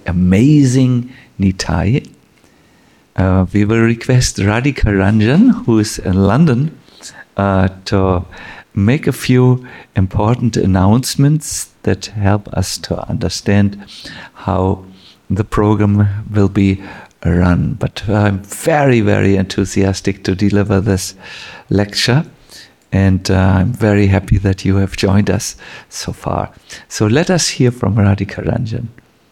amazing Nitai, we will request Radhika Ranjan, who is in London, to make a few important announcements that help us to understand how the program will be run. But I'm very, very enthusiastic to deliver this lecture, and I'm very happy that you have joined us so far. So let us hear from Radhika Ranjan.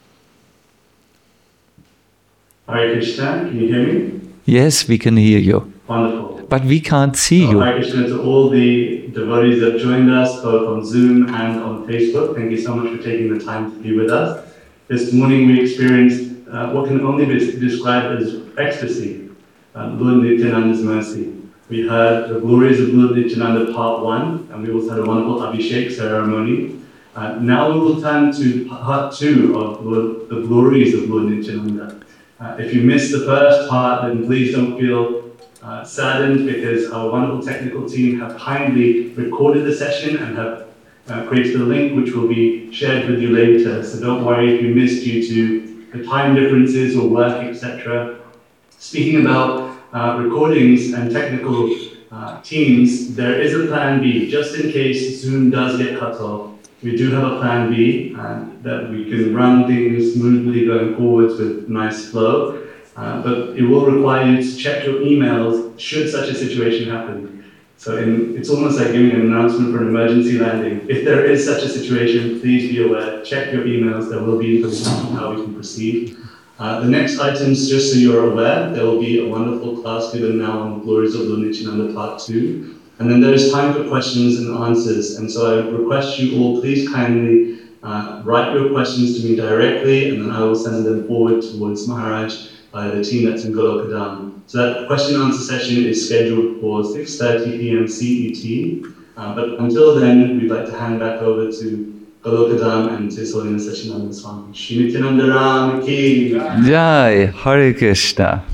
Hare Krishna, can you hear me? Yes, we can hear you. Wonderful. But we can't see you. Hare Krishna to all the devotees that have joined us, both on Zoom and on Facebook. Thank you so much for taking the time to be with us. This morning we experienced what can only be described as ecstasy, Lord Nityananda's mercy. We heard the glories of Lord Nityananda Part 1, and we also had a wonderful Abhishek ceremony. Now we will turn to Part 2 of the glories of Lord Nityananda. If you missed the first part, then please don't feel saddened, because our wonderful technical team have kindly recorded the session and have created a link which will be shared with you later. So don't worry if you missed due to the time differences or work, etc. Speaking about recordings and technical teams, there is a plan B, just in case Zoom does get cut off. We do have a plan B, that we can run things smoothly going forwards with nice flow. But it will require you to check your emails should such a situation happen. So it's almost like giving an announcement for an emergency landing. If there is such a situation, please be aware, check your emails, there will be information on how we can proceed. The next items, just so you're aware, there will be a wonderful class given now on the glories of Lord Nityananda Part 2. And then there is time for questions and answers. And so I request you all, please kindly write your questions to me directly, and then I will send them forward towards Maharaj by the team that's in Golokadam. So that question and answer session is scheduled for 6:30 p.m. CET. But until then, we'd like to hand back over to Golokadam and to His Holiness Sachinanda Swami. Shri Nityananda Ram Ki Jai, Hare Krishna.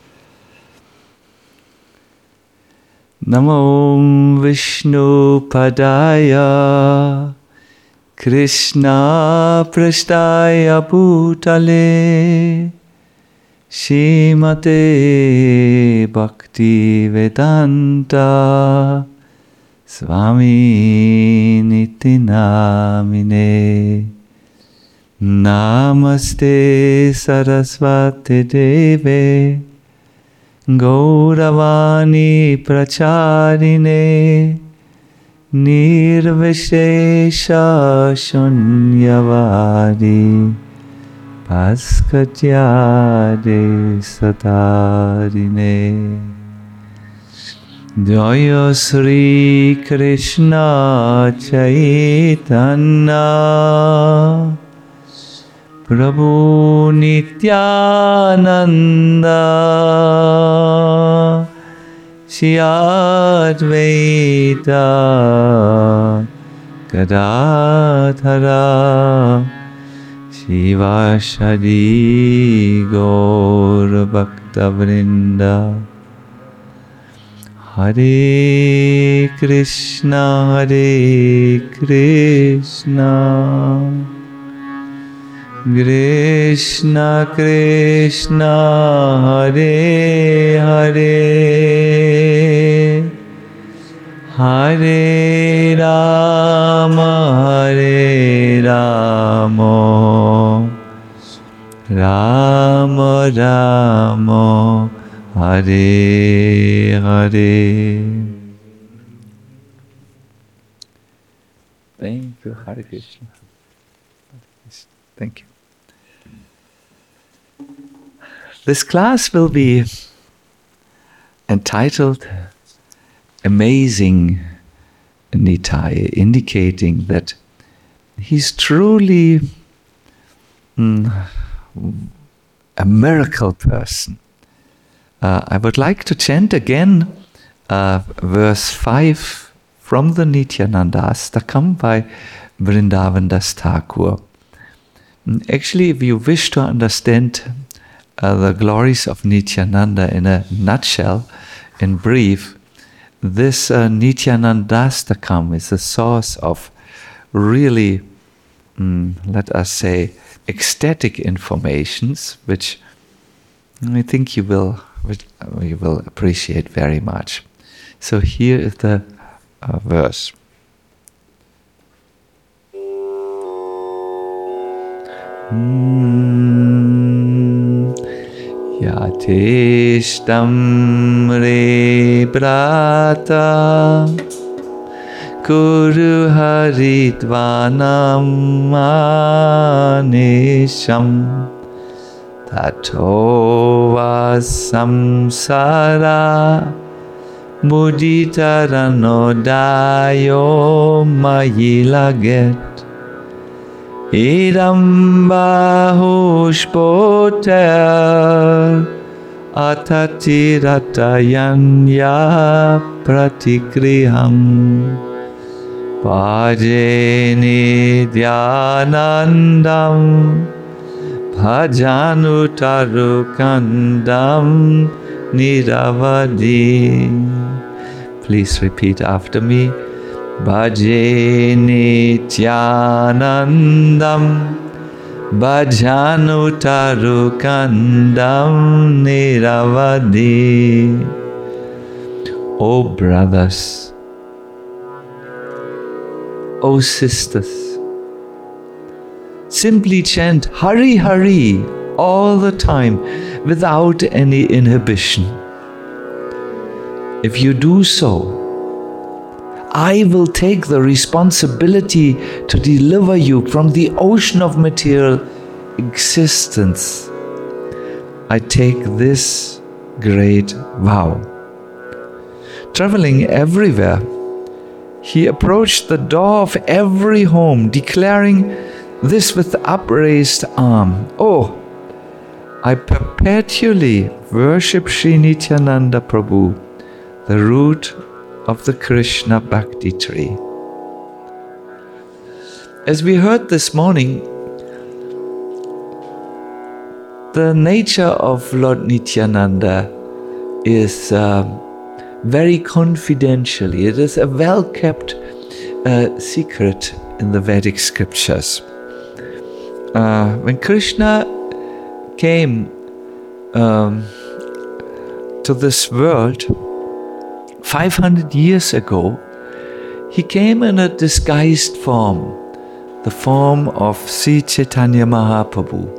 Namo Vishnu Padaya Krishna Prasthaya Bhutale Shrimate Bhakti Vedanta Swami Niti Namine Namaste Saraswati Deve Gauravani Pracharine Nirvishesha Shunyavadi Paskatyade Satarine Jaya Sri Krishna Chaitanya Prabhu Nityananda Shri Advaita Gadadhara Shivashadi Gaur Bhakta Vrinda Hare Krishna Krishna Krishna Hare Hare Hare Rama Rama Rama Hare Hare. Thank you, Hare Krishna. Thank you. This class will be entitled Amazing Nitai, indicating that he's truly a miracle person. I would like to chant again verse 5 from the Nityananda Astakam by Vrindavan Das Thakur. Actually, if you wish to understand the glories of Nityananda in a nutshell, in brief, this Nityanandastakam is a source of really let us say, ecstatic informations, which I think you will appreciate very much. So here is the verse. Yateshtam re brata Kuru haritvanam anesham Tato vasamsara muditaranodāyo mayilaget Idam bahushpoter atatiratayanya pratikriham Bhajeni dhyanandam bhajanutarukandam niravadi. Please repeat after me. Bhaje nityanandam bhajanutarukandam niravadi. O brothers, O sisters, simply chant Hari Hari all the time without any inhibition. If you do so, I will take the responsibility to deliver you from the ocean of material existence. I take this great vow. Traveling everywhere, he approached the door of every home, declaring this with upraised arm. Oh, I perpetually worship Sri Nityananda Prabhu, the root of the Krishna Bhakti tree. As we heard this morning, the nature of Lord Nityananda is very confidential. It is a well-kept secret in the Vedic scriptures. When Krishna came to this world 500 years ago, he came in a disguised form, the form of Sri Chaitanya Mahaprabhu.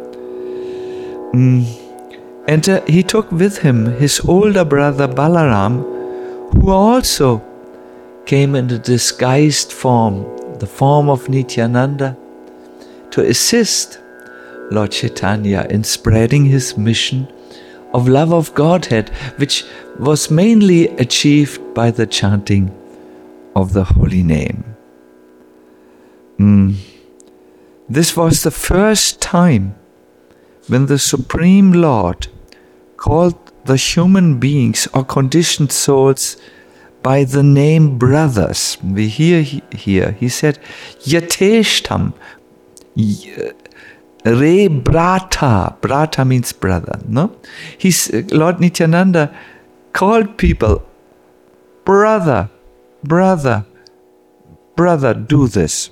And he took with him his older brother Balaram, who also came in a disguised form, the form of Nityananda, to assist Lord Chaitanya in spreading his mission of love of Godhead, which was mainly achieved by the chanting of the holy name. This was the first time when the Supreme Lord called the human beings or conditioned souls by the name brothers. We hear here, he said, Yateshtam Re Brata. Brata means brother, no? Lord Nityananda called people, brother, brother, brother, do this.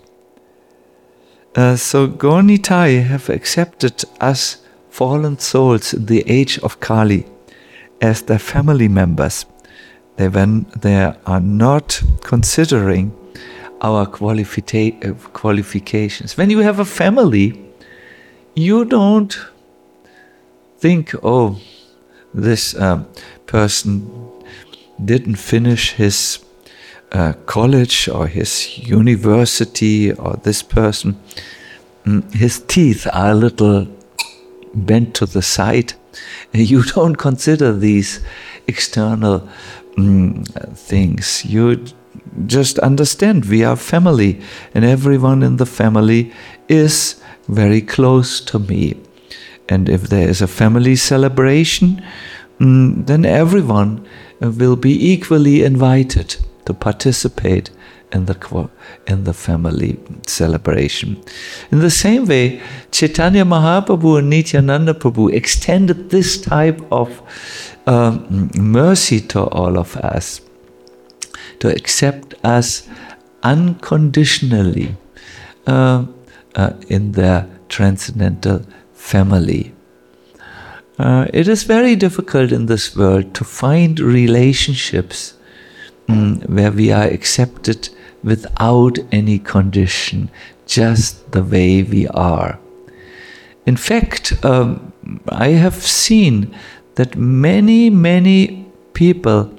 So Gaura-Nitai have accepted us fallen souls in the age of Kali as their family members. They are not considering our qualifications. When you have a family, you don't think, oh, this person didn't finish his college or his university, or this person, his teeth are a little bent to the side. You don't consider these external things. You just understand we are family, and everyone in the family is very close to me. And if there is a family celebration, then everyone will be equally invited to participate in the family celebration. In the same way, Chaitanya Mahaprabhu and Nityananda Prabhu extended this type of mercy to all of us, to accept us unconditionally. in their transcendental family. It is very difficult in this world to find relationships where we are accepted without any condition, just the way we are. In fact, I have seen that many people,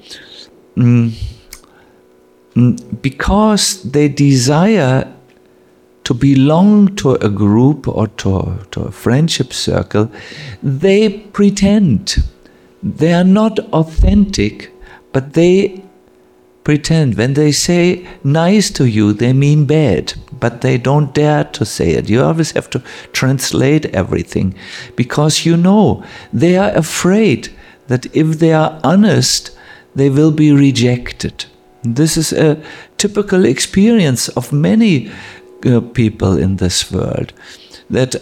because they desire to belong to a group or to a friendship circle, they pretend. They are not authentic, but they pretend. When they say nice to you, they mean bad, but they don't dare to say it. You always have to translate everything, because they are afraid that if they are honest, they will be rejected. This is a typical experience of many people in this world. That,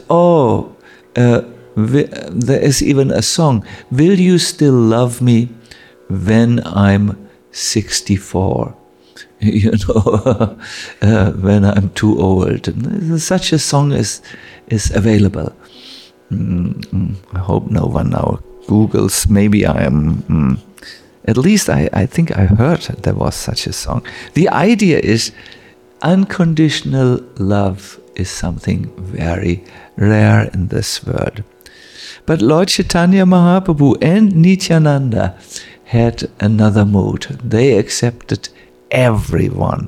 there is even a song, "Will you still love me when I'm 64? When I'm too old." Such a song is available. I hope no one now Googles. Maybe I am. At least I think I heard there was such a song. The idea is unconditional love is something very rare in this world. But Lord Chaitanya Mahaprabhu and Nityananda had another mood. They accepted everyone.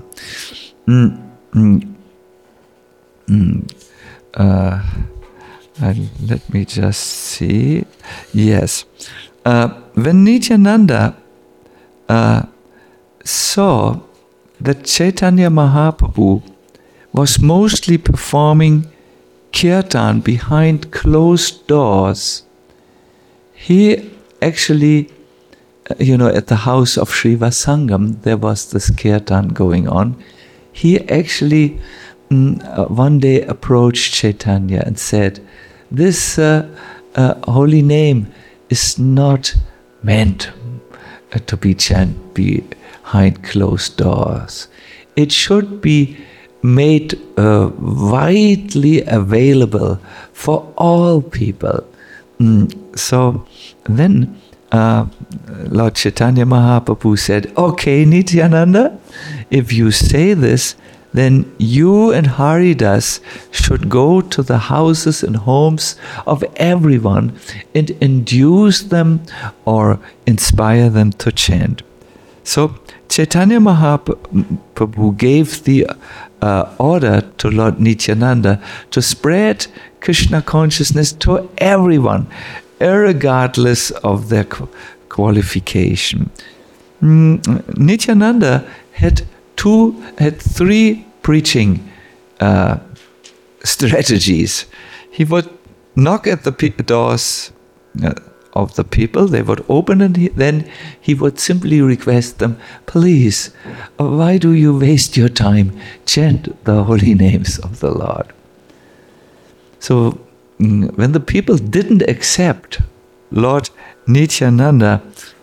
Let me just see. Yes. When Nityananda saw that Chaitanya Mahaprabhu was mostly performing kirtan behind closed doors, he actually, at the house of Srivasangam, there was this kirtan going on. He actually one day approached Chaitanya and said, "This holy name is not meant to be chanted behind closed doors. It should be made widely available for all people." So then Lord Chaitanya Mahaprabhu said, "Okay, Nityananda, if you say this, then you and Haridas should go to the houses and homes of everyone and induce them or inspire them to chant." So Chaitanya Mahaprabhu gave the order to Lord Nityananda to spread Krishna consciousness to everyone, irregardless of their qualification. Nityananda had three preaching strategies. He would knock at the doors of the people, they would open, and then he would simply request them, "Please, why do you waste your time? Chant the holy names of the Lord." So when the people didn't accept, Lord Nityananda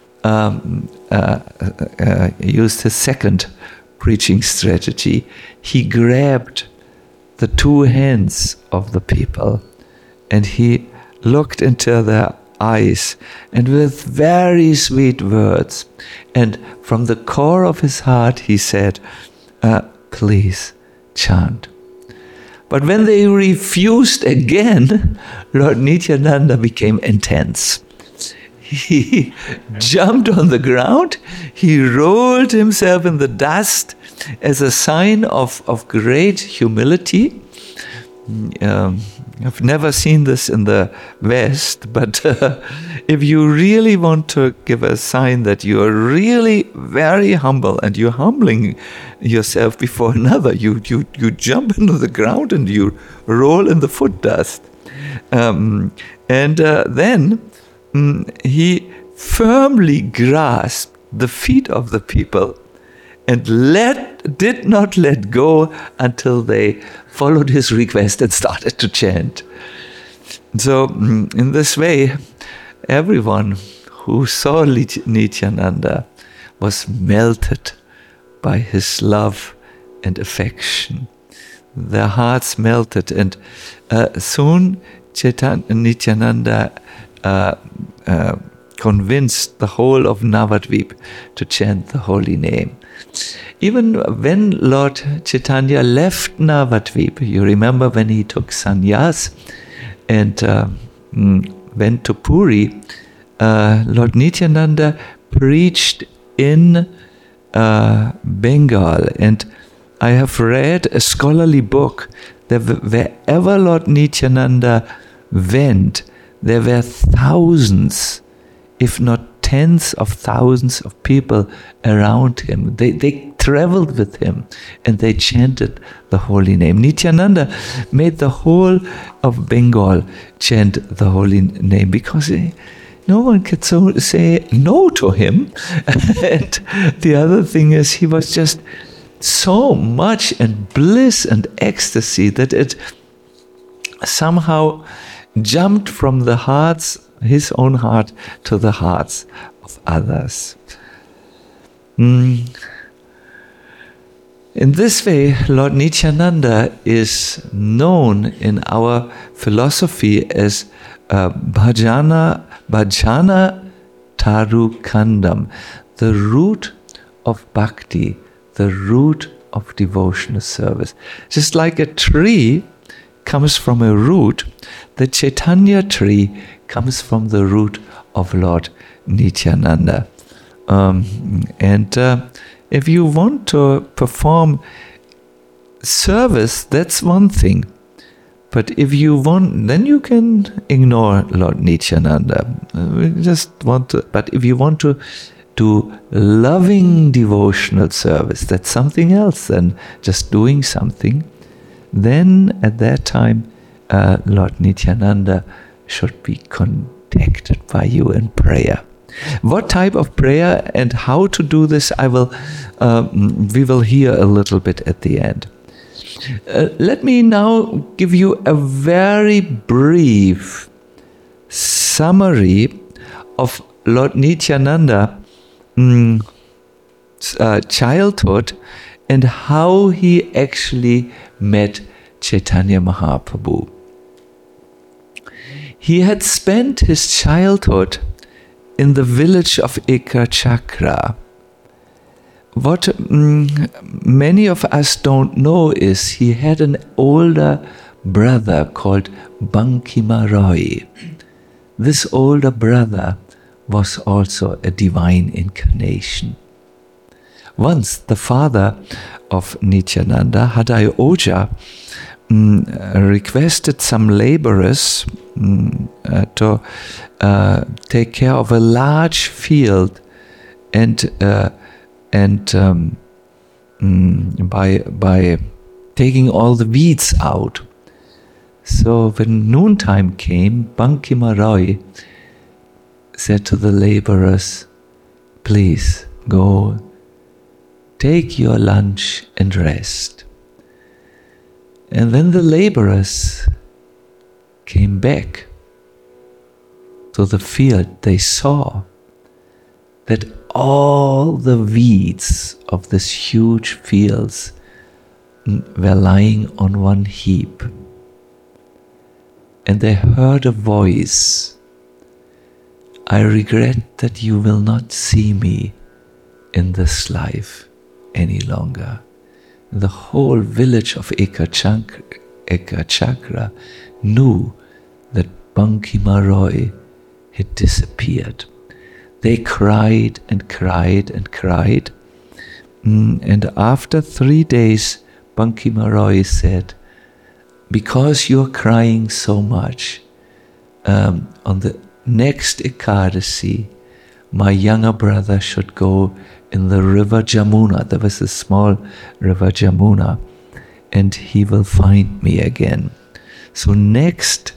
used his second preaching strategy. He grabbed the two hands of the people and he looked into their eyes, and with very sweet words and from the core of his heart he said, "Please chant." But when they refused again, Lord Nityananda became intense. He jumped on the ground, he rolled himself in the dust as a sign of great humility. I've never seen this in the West, but if you really want to give a sign that you are really very humble and you're humbling yourself before another, you jump into the ground and you roll in the foot dust. Then he firmly grasped the feet of the people and did not let go until they followed his request and started to chant. So in this way, everyone who saw Nityananda was melted by his love and affection. their hearts melted, and soon Nityananda convinced the whole of Navadvip to chant the holy name. Even when Lord Chaitanya left Navadvip, you remember when he took sannyas and went to Puri, Lord Nityananda preached in Bengal, and I have read a scholarly book that wherever Lord Nityananda went, there were thousands, if not tens of thousands of people around him. They traveled with him and they chanted the holy name. Nityananda made the whole of Bengal chant the holy name because no one could say no to him. And the other thing is, he was just so much in bliss and ecstasy that it somehow jumped from the hearts, his own heart, to the hearts of others. In this way, Lord Nityananda is known in our philosophy as Bhajana Tarukandam, the root of bhakti, the root of devotional service. Just like a tree comes from a root, the Chaitanya tree comes from the root of Lord Nityananda. If you want to perform service, that's one thing. But if you want, then you can ignore Lord Nityananda. But if you want to do loving devotional service, that's something else than just doing something. Then at that time, Lord Nityananda should be contacted by you in prayer. What type of prayer and how to do this, we will hear a little bit at the end. Let me now give you a very brief summary of Lord Nityananda childhood and how he actually met Chaitanya Mahaprabhu. He had spent his childhood in the village of Ekachakra. What many of us don't know is he had an older brother called Bankima Roy. This older brother was also a divine incarnation. Once the father of Nityananda, Hadai Oja, requested some laborers to take care of a large field, and by taking all the weeds out. So when noontime came, Bankima Roy said to the laborers, "Please go, take your lunch and rest." And then the laborers came back to the field. They saw that all the weeds of this huge fields were lying on one heap. And they heard a voice, "I regret that you will not see me in this life any longer." The whole village of Ekachakra knew that Bankima Roy had disappeared. They cried and cried and cried. And after 3 days, Bankima Roy said, "Because you're crying so much, on the next Ekadasi, my younger brother should go in the river Jamuna." There was a small river Jamuna, and he will find me again. So next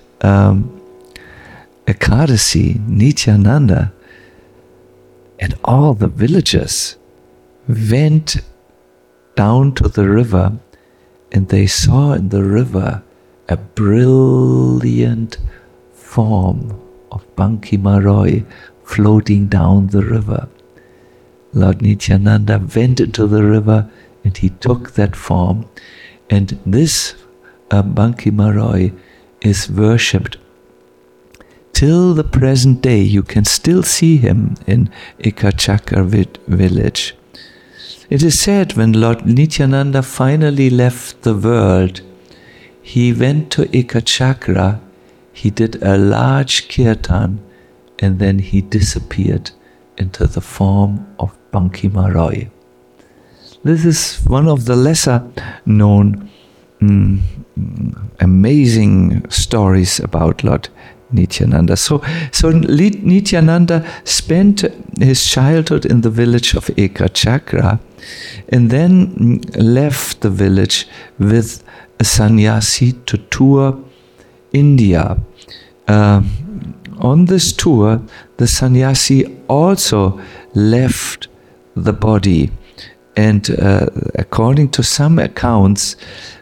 Ekadasi, Nityananda and all the villagers went down to the river, and they saw in the river a brilliant form of Bankima Roy floating down the river. Lord Nityananda went into the river and he took that form And this Banki Maroi is worshipped till the present day. You can still see him in Ekachakra village. It is said when Lord Nityananda finally left the world, he went to Ekachakra, he did a large kirtan, and then he disappeared into the form of Banki Maroi. This is one of the lesser known amazing stories about Lord Nityananda. So Nityananda spent his childhood in the village of Ekachakra and then left the village with a sannyasi to tour India. On this tour, the sannyasi also left the body, and according to some accounts,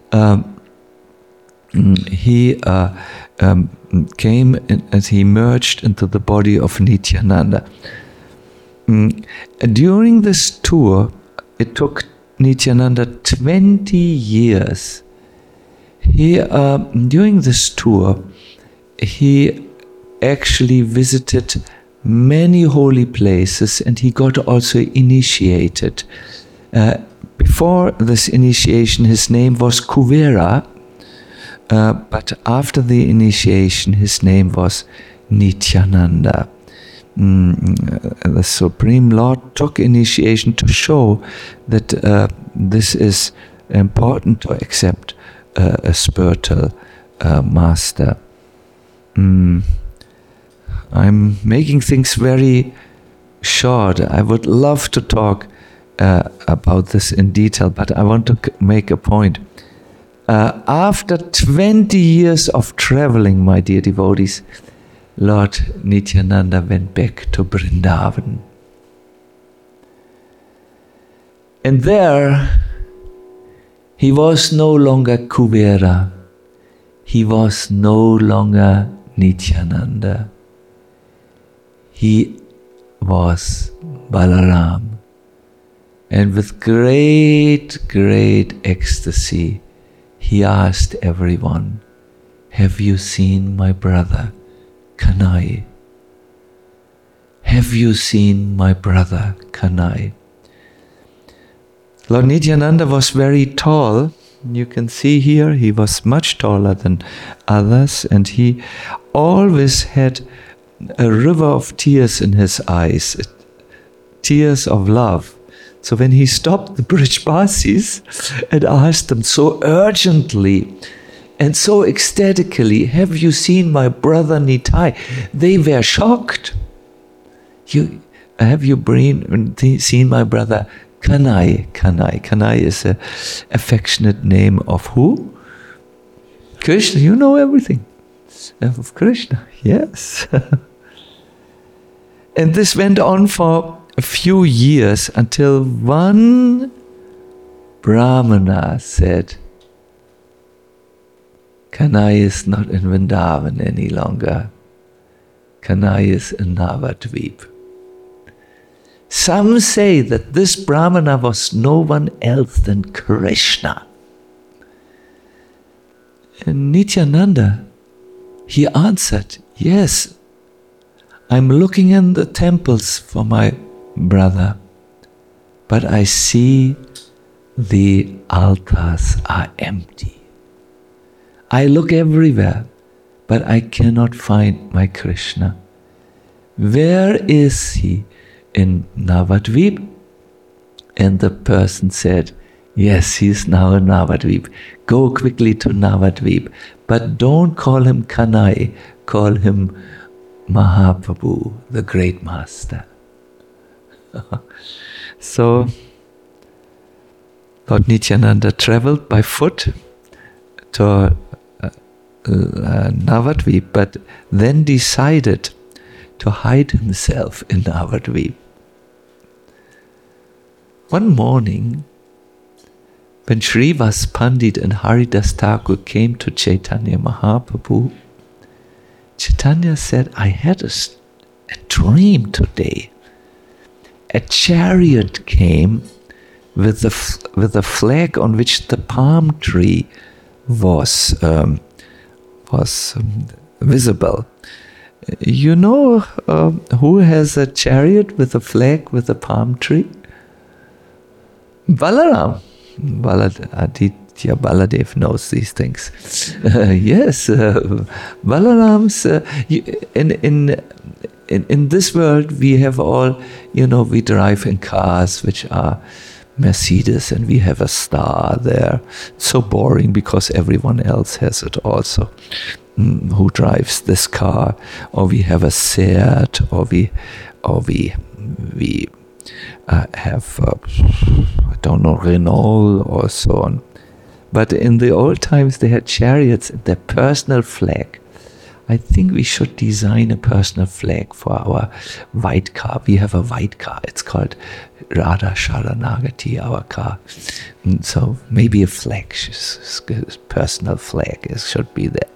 he came as he merged into the body of Nityananda. During this tour, it took Nityananda 20 years. During this tour, he actually visited many holy places, and he got also initiated. Before this initiation, his name was Kuvera, but after the initiation, his name was Nityananda. The Supreme Lord took initiation to show that this is important to accept a spiritual master. I'm making things very short. I would love to talk about this in detail, but I want to make a point. After 20 years of traveling, my dear devotees, Lord Nityananda went back to Vrindavan. And there, he was no longer Kuvera. He was no longer Nityananda. He was Balaram. And with great ecstasy, he asked everyone, "Have you seen my brother, Kanai? Have you seen my brother, Kanai?" Lord Nityananda was very tall. You can see here he was much taller than others, and he always had a river of tears in his eyes, tears of love. So when he stopped the Brijbasis and asked them so urgently and so ecstatically, "Have you seen my brother Nitai?" they were shocked. Have you seen my brother Kanai? Kanai is an affectionate name of who? Krishna. You know everything. Of Krishna, yes. And this went on for a few years until one Brahmana said, "Kanai is not in Vrindavan any longer. Kanai is in Navadvip." Some say that this Brahmana was no one else than Krishna. And Nityananda, he answered, "Yes, I'm looking in the temples for my brother, but I see the altars are empty. I look everywhere, but I cannot find my Krishna. Where is he? In Navadvip?" And the person said, "Yes, he is now in Navadvip. Go quickly to Navadvip, but don't call him Kanai, call him Mahaprabhu, the great master." So, Lord Nityananda traveled by foot to Navadvip, but then decided to hide himself in Navadvip. One morning, when Srivas Pandit and Haridas Thakur came to Chaitanya Mahaprabhu, Chaitanya said, "I had a dream today. A chariot came with the flag on which the palm tree was visible. You know who has a chariot with a flag with a palm tree? Balaram. Aditya Baladev knows these things. Yes, Balaram's in this world we have all, we drive in cars which are Mercedes, and we have a star there. It's so boring because everyone else has it also. Who drives this car? Or we have a Seat, or we have I don't know, Renault or so on. But in the old times they had chariots, their personal flag. I think we should design a personal flag for our white car. We have a white car. It's called Radha Sharanagati, our car. So maybe a flag, personal flag should be there.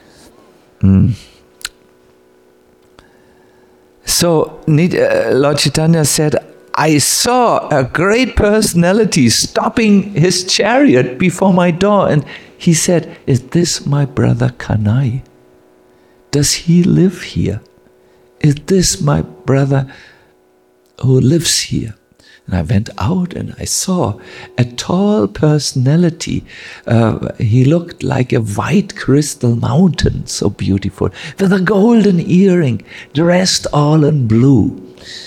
So Lord Chaitanya said, I saw a great personality stopping his chariot before my door. And he said, is this my brother Kanai? Does he live here? Is this my brother who lives here? And I went out and I saw a tall personality. He looked like a white crystal mountain, so beautiful, with a golden earring, dressed all in blue.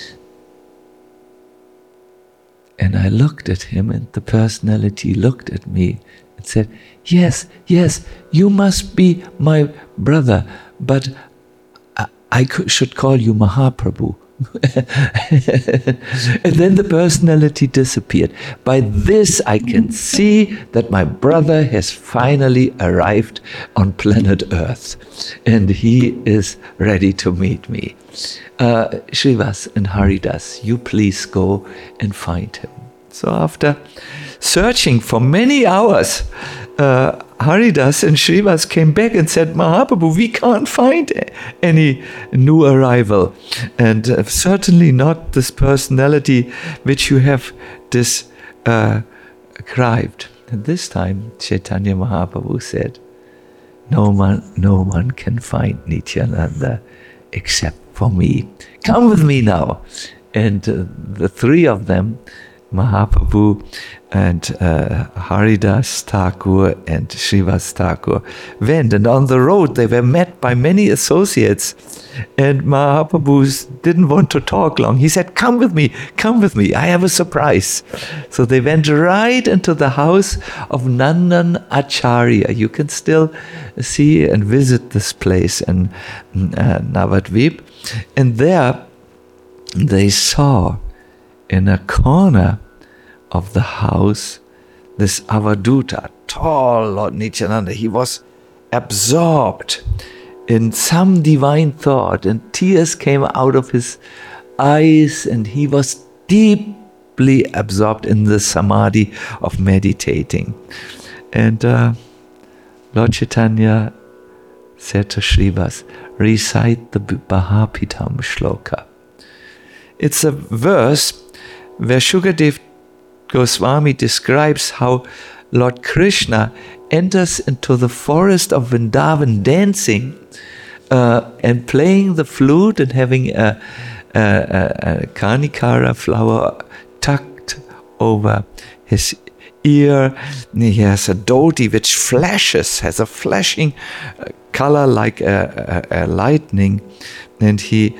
And I looked at him, and the personality looked at me and said, yes, you must be my brother, but I should call you Mahaprabhu. And then the personality disappeared. By this I can see that my brother has finally arrived on planet Earth, and he is ready to meet me. Srivas and Haridas, you please go and find him. So after searching for many hours, Haridas and Srivas came back and said, Mahaprabhu, we can't find any new arrival, and certainly not this personality which you have described. And this time Chaitanya Mahaprabhu said, no one can find Nityananda except for me. Come with me now. And the three of them, Mahaprabhu and Haridas Thakur and Srivas Thakur, went, and on the road they were met by many associates, and Mahaprabhu didn't want to talk long. He said, come with me, I have a surprise. So they went right into the house of Nandan Acharya. You can still see and visit this place in Navadvip. And there they saw in a corner of the house this Avaduta, tall Lord Nityananda. He was absorbed in some divine thought, and tears came out of his eyes, and he was deeply absorbed in the samadhi of meditating. And Lord Chaitanya said to Srivas, recite the Bahapitam Shloka. It's a verse where Shukadev Goswami describes how Lord Krishna enters into the forest of Vrindavan dancing and playing the flute and having a Karnikara flower tucked over his ear. He has a dhoti which flashes, has a flashing color like a lightning, and he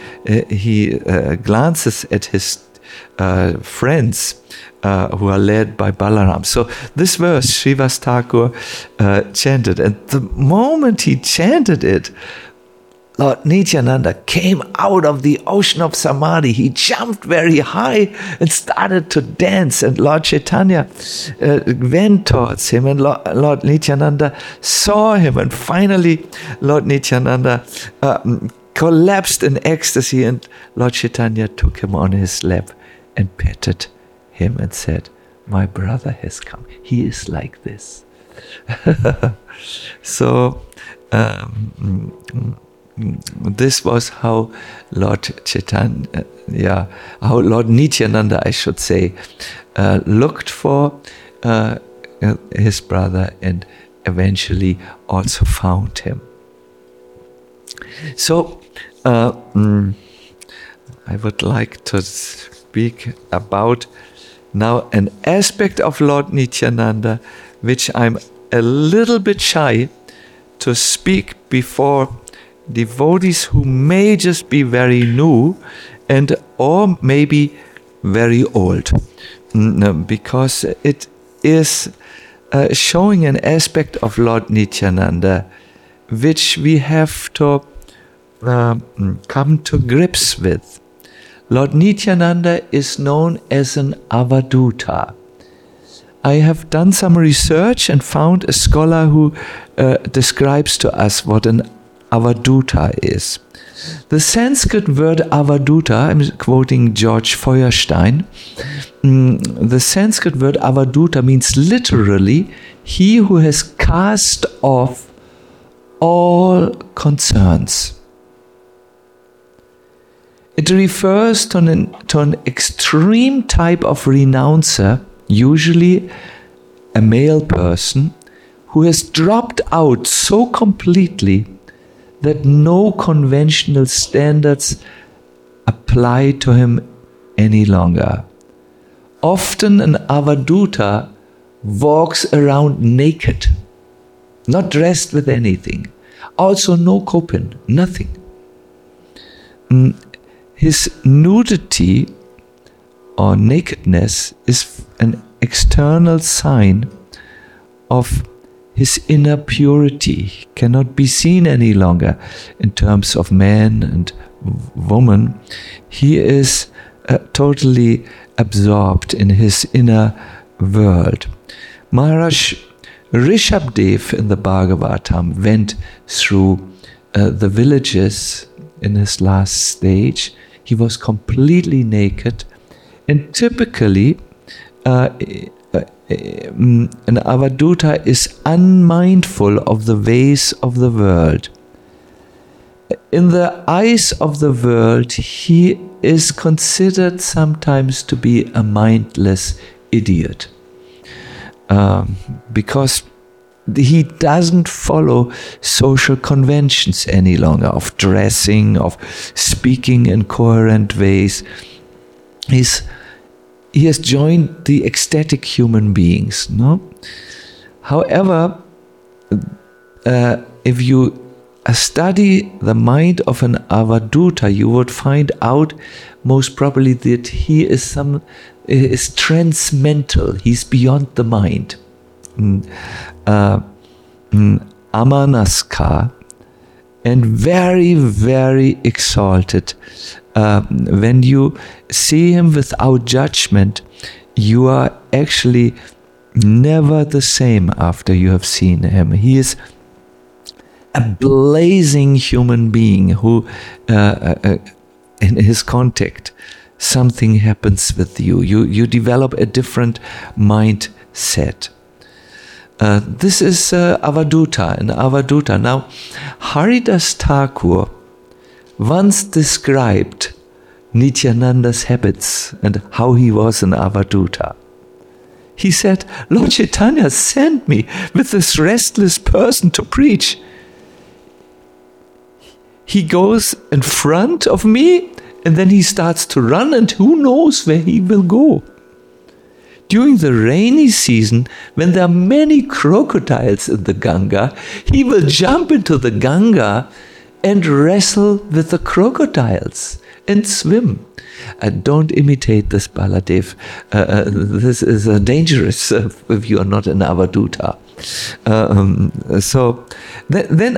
glances at his friends who are led by Balaram. So this verse Srivas Thakur chanted, and the moment he chanted it, Lord Nityananda came out of the ocean of samadhi. He jumped very high and started to dance, and Lord Chaitanya went towards him, and Lord Nityananda saw him, and finally Lord Nityananda collapsed in ecstasy, and Lord Chaitanya took him on his lap and petted him and said, my brother has come. He is like this. So this was how Lord Chaitanya, how Lord Nityananda, I should say, looked for his brother and eventually also found him. So, I would like to speak about now an aspect of Lord Nityananda which I'm a little bit shy to speak before devotees who may just be very new and or maybe very old, because it is showing an aspect of Lord Nityananda which we have to come to grips with. Lord Nityananda is known as an Avaduta. I have done some research and found a scholar who describes to us what an Avaduta is. The Sanskrit word Avaduta, I'm quoting George Feuerstein, the Sanskrit word Avaduta means literally he who has cast off all concerns. It refers to an extreme type of renouncer, usually a male person, who has dropped out so completely that no conventional standards apply to him any longer. Often an Avaduta walks around naked, not dressed with anything. Also no kopin, nothing. His nudity or nakedness is an external sign of his inner purity. He cannot be seen any longer in terms of man and woman. He is totally absorbed in his inner world. Maharaj Rishabdev in the Bhagavatam went through the villages in his last stage. He was completely naked, and typically an Avaduta is unmindful of the ways of the world. In the eyes of the world, he is considered sometimes to be a mindless idiot, because he doesn't follow social conventions any longer of dressing, of speaking in coherent ways. He has joined the ecstatic human beings. No? However, if you study the mind of an Avaduta, you would find out most probably that he is transcendental. He's beyond the mind. Amanaska, and very, very exalted. When you see him without judgment, you are actually never the same after you have seen him. He is a blazing human being who, in his contact, something happens with you. You develop a different mindset. This is Avaduta, an Avaduta. Now, Haridas Thakur once described Nityananda's habits and how he was an Avaduta. He said, Lord Chaitanya sent me with this restless person to preach. He goes in front of me and then he starts to run, and who knows where he will go. During the rainy season, when there are many crocodiles in the Ganga, he will jump into the Ganga and wrestle with the crocodiles and swim. Don't imitate this, Baladev. This is dangerous if you are not an Avaduta. So then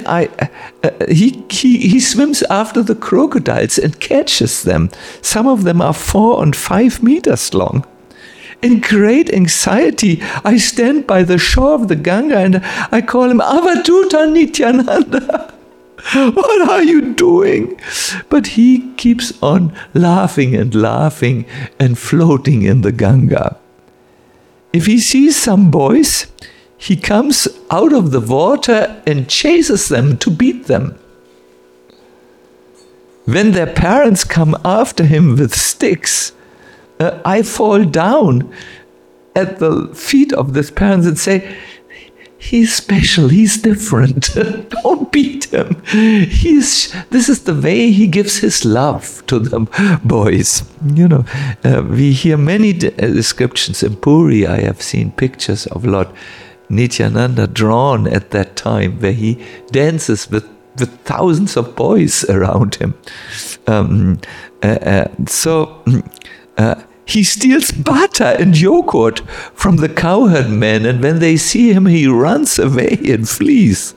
he swims after the crocodiles and catches them. Some of them are 4 and 5 meters long. In great anxiety, I stand by the shore of the Ganga and I call him, Avaduta Nityananda. What are you doing? But he keeps on laughing and floating in the Ganga. If he sees some boys, he comes out of the water and chases them to beat them. When their parents come after him with sticks, I fall down at the feet of these parents and say, he's special, he's different. Don't beat him. This is the way he gives his love to the boys. We hear many descriptions. In Puri, I have seen pictures of Lord Nityananda drawn at that time, where he dances with thousands of boys around him. He steals butter and yogurt from the cowherd men, and when they see him, he runs away and flees.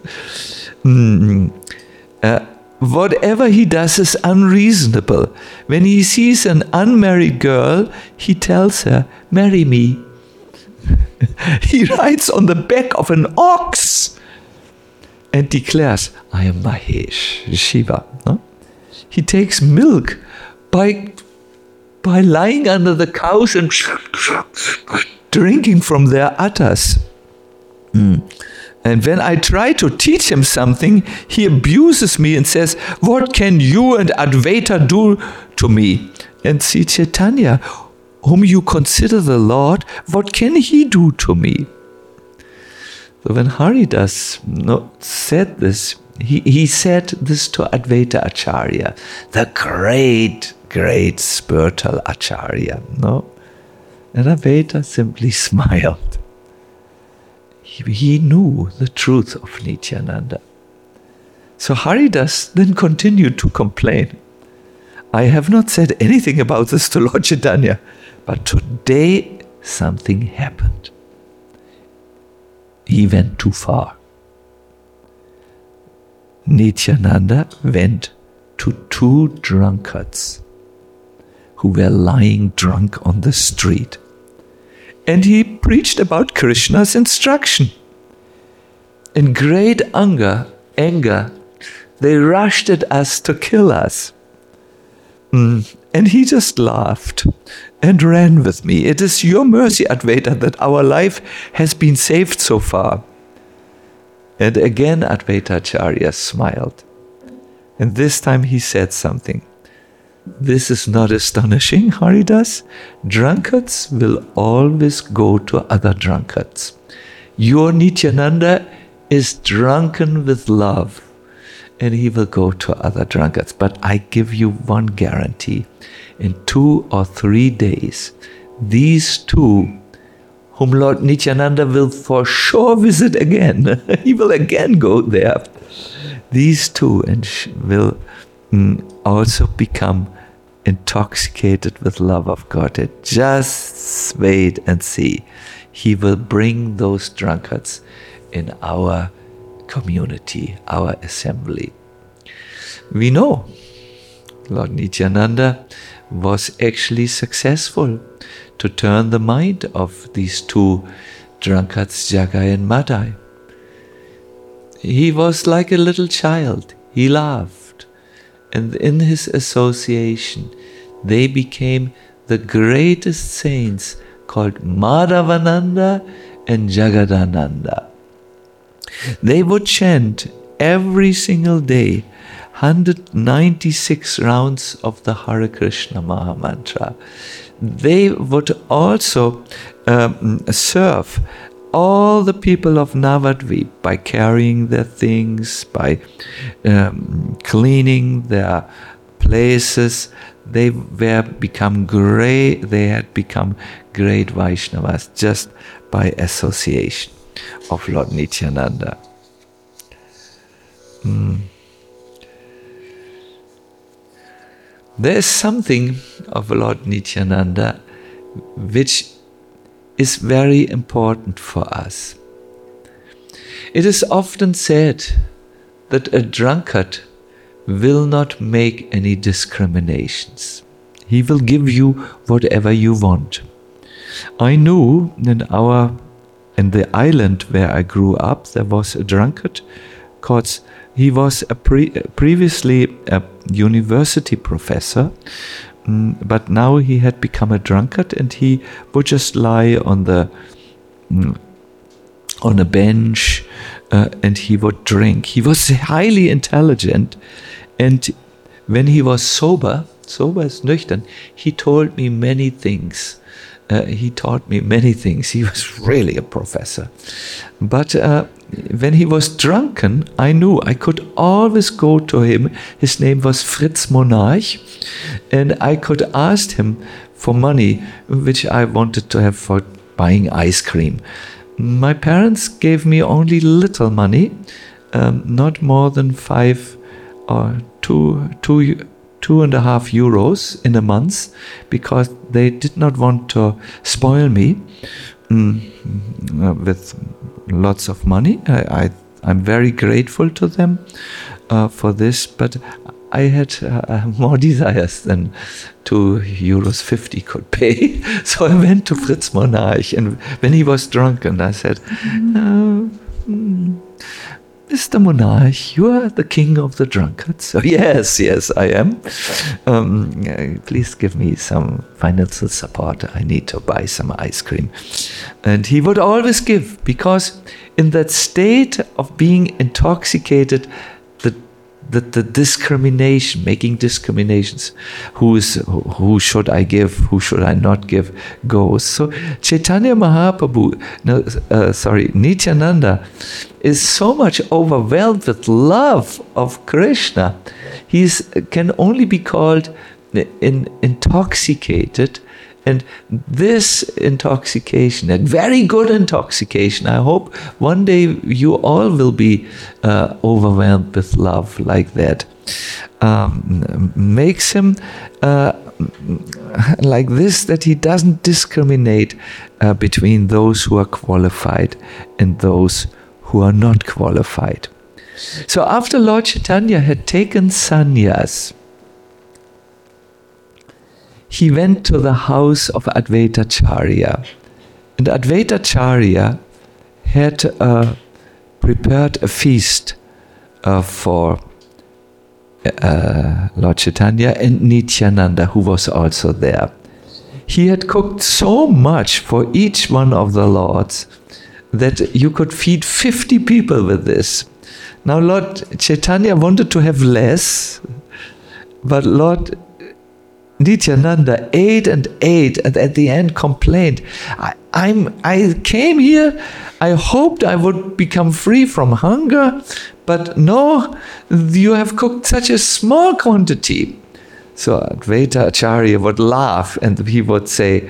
Whatever he does is unreasonable. When he sees an unmarried girl, he tells her, "Marry me." He rides on the back of an ox and declares, "I am Mahesh, Shiva." No? He takes milk by lying under the cows and drinking from their udders. And when I try to teach him something, he abuses me and says, "What can you and Advaita do to me?" And Sri Chaitanya, whom you consider the Lord, what can he do to me? So when Haridas said this, he said this to Advaita Acharya, the great spiritual Acharya. And Advaita simply smiled. He knew the truth of Nityananda. So Haridas then continued to complain. "I have not said anything about this to Lord Chaitanya, but today something happened." He went too far. Nityananda went to 2 drunkards who were lying drunk on the street. And he preached about Krishna's instruction. In great anger, they rushed at us to kill us. And he just laughed and ran with me. "It is your mercy, Advaita, that our life has been saved so far." And again Advaita Acharya smiled. And this time he said something. "This is not astonishing, Haridas. Drunkards will always go to other drunkards. Your Nityananda is drunken with love, and he will go to other drunkards. But I give you one guarantee. In 2 or 3 days, these 2, whom Lord Nityananda will for sure visit again, he will again go there. These 2 will also become intoxicated with love of God. Just wait and see. He will bring those drunkards in our community, our assembly." We know Lord Nityananda was actually successful to turn the mind of these 2 drunkards, Jagai and Madai. He was like a little child. He laughed. And in his association, they became the greatest saints called Madhavananda and Jagadananda. They would chant every single day 196 rounds of the Hare Krishna Mahamantra. They would also serve all the people of Navadvip by carrying their things, by cleaning their places. They had become great Vaishnavas just by association of Lord Nityananda. There is something of Lord Nityananda which is very important for us. It is often said that a drunkard will not make any discriminations. He will give you whatever you want. I knew in the island where I grew up, there was a drunkard called. He was previously a university professor, but now he had become a drunkard, and he would just lie on a bench and he would drink. He was highly intelligent, and when he was sober is nüchtern, he told me many things he taught me many things. He was really a professor. But when he was drunken, I knew I could always go to him. His name was Fritz Monarch. And I could ask him for money, which I wanted to have for buying ice cream. My parents gave me only little money, not more than 5 or 2.5 euros in a month, because they did not want to spoil me with lots of money. I'm very grateful to them for this, but I had more desires than 2.50 euros could pay. So I went to Fritz Monarch, and when he was drunken, I said, Mr. Monarch, you are the king of the drunkards. So yes, I am. Please give me some financial support. I need to buy some ice cream. And he would always give, because in that state of being intoxicated, the discrimination, making discriminations, who should I give, who should I not give, goes. So Chaitanya Mahaprabhu, Nityananda, is so much overwhelmed with love of Krishna. He can only be called intoxicated. And this intoxication, a very good intoxication, I hope one day you all will be overwhelmed with love like that, makes him like this, that he doesn't discriminate between those who are qualified and those who are not qualified. So after Lord Chaitanya had taken sannyas, he went to the house of Advaitacharya. And Advaitacharya had prepared a feast for Lord Chaitanya and Nityananda, who was also there. He had cooked so much for each one of the lords that you could feed 50 people with this. Now Lord Chaitanya wanted to have less, but Lord Nityananda ate and at the end complained, I came here, I hoped I would become free from hunger, but no, you have cooked such a small quantity. So Advaitacharya would laugh and he would say,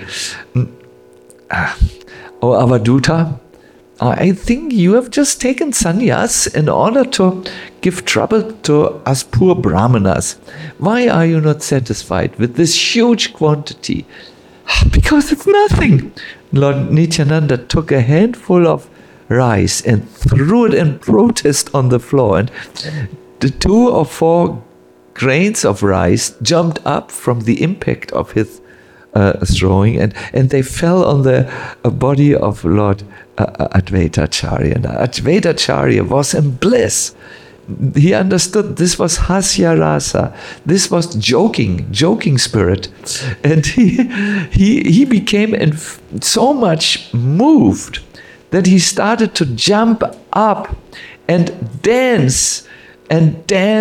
Oh Avadhuta, I think you have just taken sannyas in order to give trouble to us poor brahmanas. Why are you not satisfied with this huge quantity? Because it's nothing. Lord Nityananda took a handful of rice and threw it in protest on the floor, and the 2 or 4 grains of rice jumped up from the impact of his throwing, and they fell on the body of Lord Advaitacharya. And Advaitacharya was in bliss. He understood this was hasya rasa. This was joking spirit. And he became so much moved that he started to jump up and dance in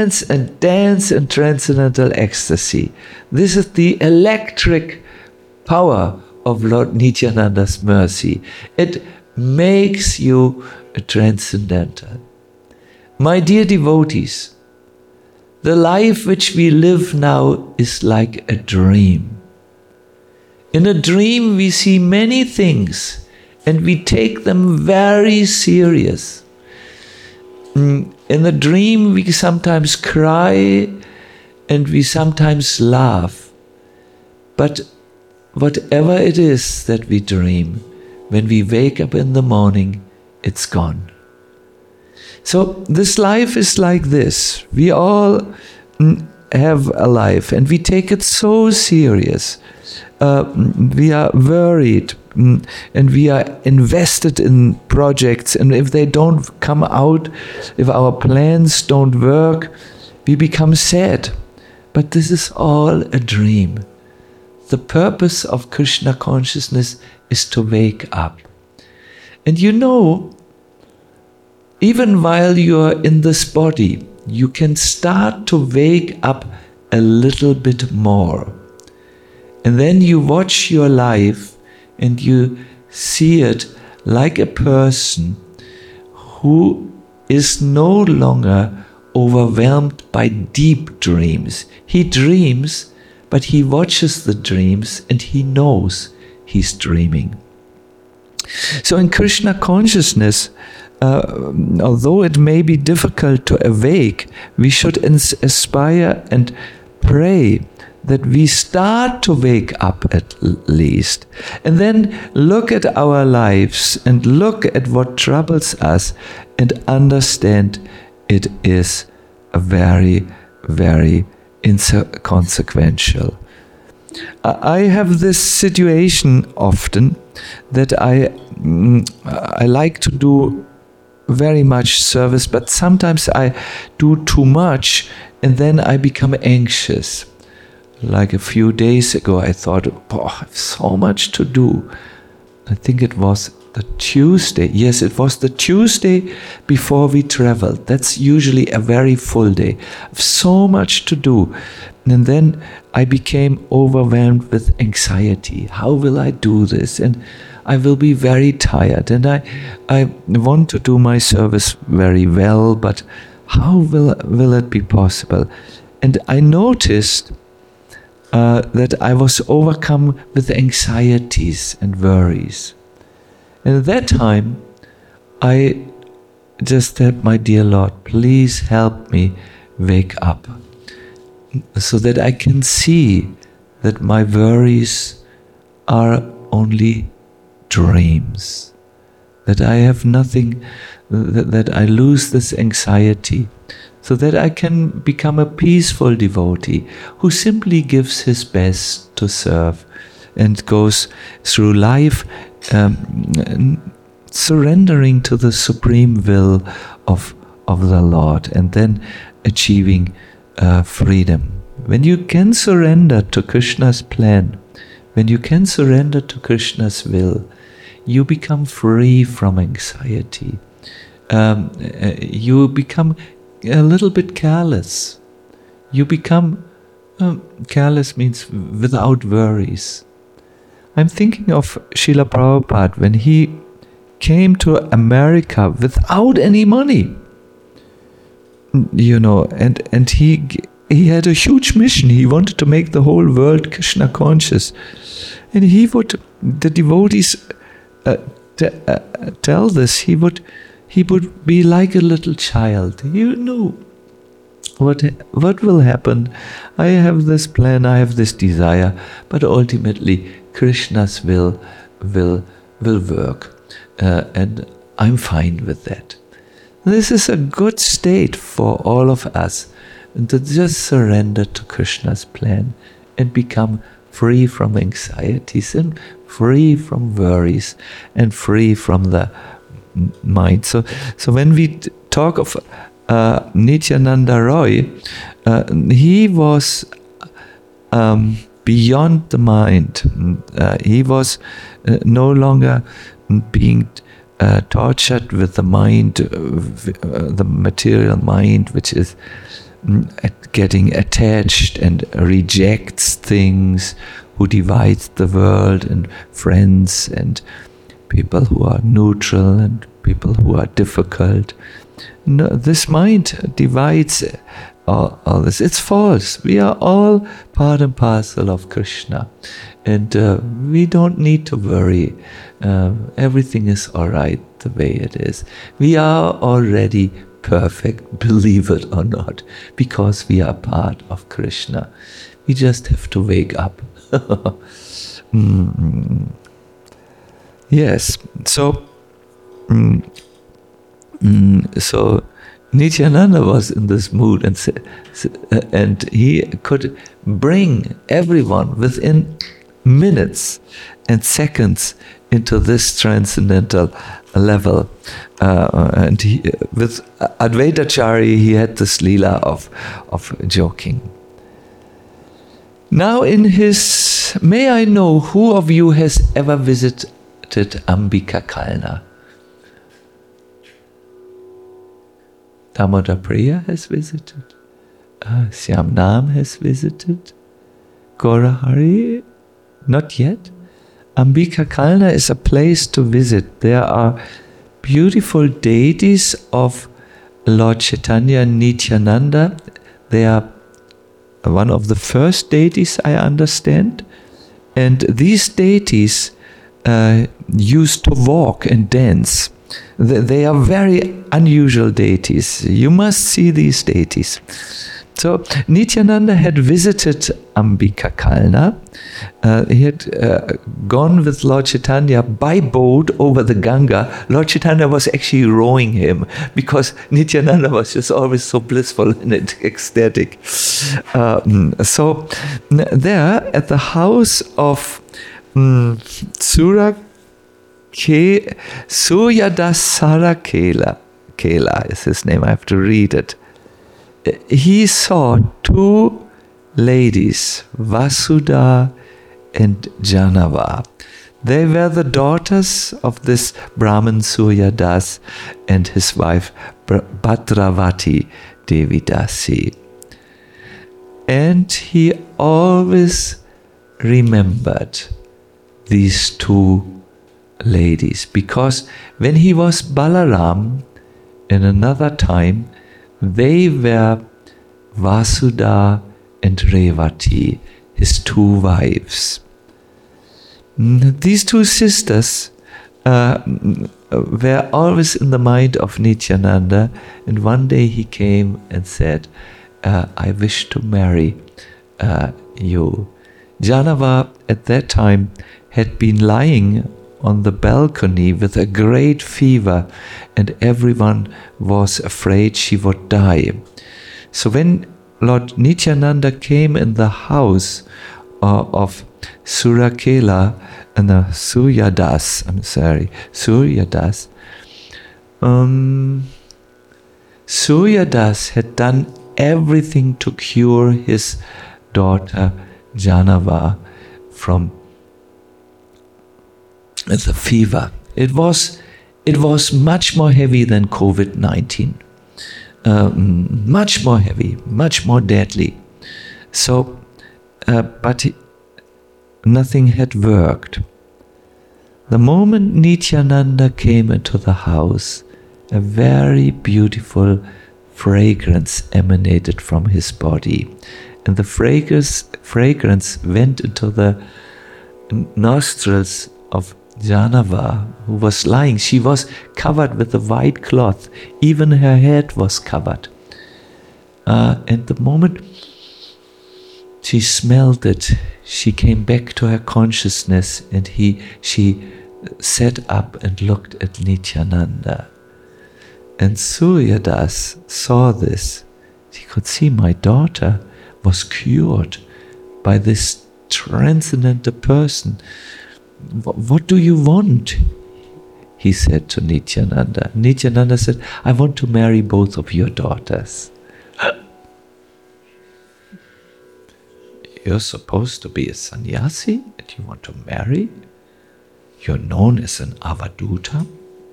transcendental ecstasy. This is the electric power of Lord Nityananda's mercy. It makes you transcendental. My dear devotees, the life which we live now is like a dream. In a dream we see many things and we take them very serious. In a dream we sometimes cry and we sometimes laugh. But whatever it is that we dream, when we wake up in the morning, it's gone. So this life is like this. We all have a life and we take it so serious. We are worried and we are invested in projects, and if they don't come out, if our plans don't work, we become sad. But this is all a dream. The purpose of Krishna consciousness is to wake up. And you know, even while you are in this body, you can start to wake up a little bit more. And then you watch your life and you see it like a person who is no longer overwhelmed by deep dreams. He dreams, but he watches the dreams and he knows he's dreaming. So in Krishna consciousness, although it may be difficult to awake, we should aspire and pray that we start to wake up at least. And then look at our lives and look at what troubles us and understand it is a very, very inconsequential. I have this situation often that I like to do very much service, but sometimes I do too much and then I become anxious. Like a few days ago, I thought, I have so much to do. I think it was the Tuesday. Yes, it was the Tuesday before we traveled. That's usually a very full day. I have so much to do. And then I became overwhelmed with anxiety. How will I do this? And I will be very tired. And I want to do my service very well, but how will it be possible? And I noticed that I was overcome with anxieties and worries. And at that time, I just said, my dear Lord, please help me wake up so that I can see that my worries are only dreams, that I have nothing, that I lose this anxiety, so that I can become a peaceful devotee who simply gives his best to serve and goes through life surrendering to the supreme will of the Lord and then achieving freedom. When you can surrender to Krishna's plan, when you can surrender to Krishna's will, you become free from anxiety. You become a little bit careless. You become careless means without worries. I'm thinking of Srila Prabhupada when he came to America without any money. And he had a huge mission. He wanted to make the whole world Krishna conscious. And the devotees tell this, he would be like a little child. You know what will happen. I have this plan, I have this desire, but ultimately Krishna's will work, and I'm fine with that. This is a good state for all of us, to just surrender to Krishna's plan and become free from anxieties and free from worries and free from the mind. So when we talk of Nityananda Roy, he was beyond the mind. He was no longer being tortured with the mind, the material mind, which is getting attached and rejects things, who divides the world and friends and people who are neutral and people who are difficult. No, this mind divides all this. It's false. We are all part and parcel of Krishna, and we don't need to worry. Everything is all right the way it is. We are already perfect, believe it or not, because we are part of Krishna. We just have to wake up. Yes. So Nityananda was in this mood, and he could bring everyone within minutes and seconds into this transcendental level. And with Advaitacharya, he had this leela of joking. Now may I know who of you has ever visited Ambika Kalna? Damodar Priya has visited. Syamnam has visited. Gaurahari, not yet. Ambika Kalna is a place to visit. There are beautiful deities of Lord Chaitanya and Nityananda. They are one of the first deities, I understand. And these deities used to walk and dance. They are very unusual deities. You must see these deities. So Nityananda had visited Ambika Kalna. He had gone with Lord Chaitanya by boat over the Ganga. Lord Chaitanya was actually rowing him because Nityananda was just always so blissful and ecstatic. So there at the house of Suryadas Sarakela is his name. I have to read it. He saw two ladies, Vasudha and Janava. They were the daughters of this Brahmin Suryadas and his wife Bhadravati Devidasi. And he always remembered these two ladies because when he was Balaram in another time, they were Vasudha and Revati, his two wives. These two sisters were always in the mind of Nityananda, and one day he came and said, I wish to marry you. Janava at that time had been lying on the balcony with a great fever, and everyone was afraid she would die. So when Lord Nityananda came in the house of Suryadas, Suryadas had done everything to cure his daughter Janava from the fever. It was much more heavy than COVID-19. Much more heavy, much more deadly. So, but nothing had worked. The moment Nityananda came into the house, a very beautiful fragrance emanated from his body. And the fragrance went into the nostrils of Janava, who was lying. She was covered with a white cloth. Even her head was covered. And the moment she smelled it, she came back to her consciousness, and she sat up and looked at Nityananda. And Suryadas saw this. He could see my daughter was cured by this transcendental person. What do you want? He said to Nityananda. Nityananda said, I want to marry both of your daughters. You're supposed to be a sannyasi and you want to marry? You're known as an avaduta?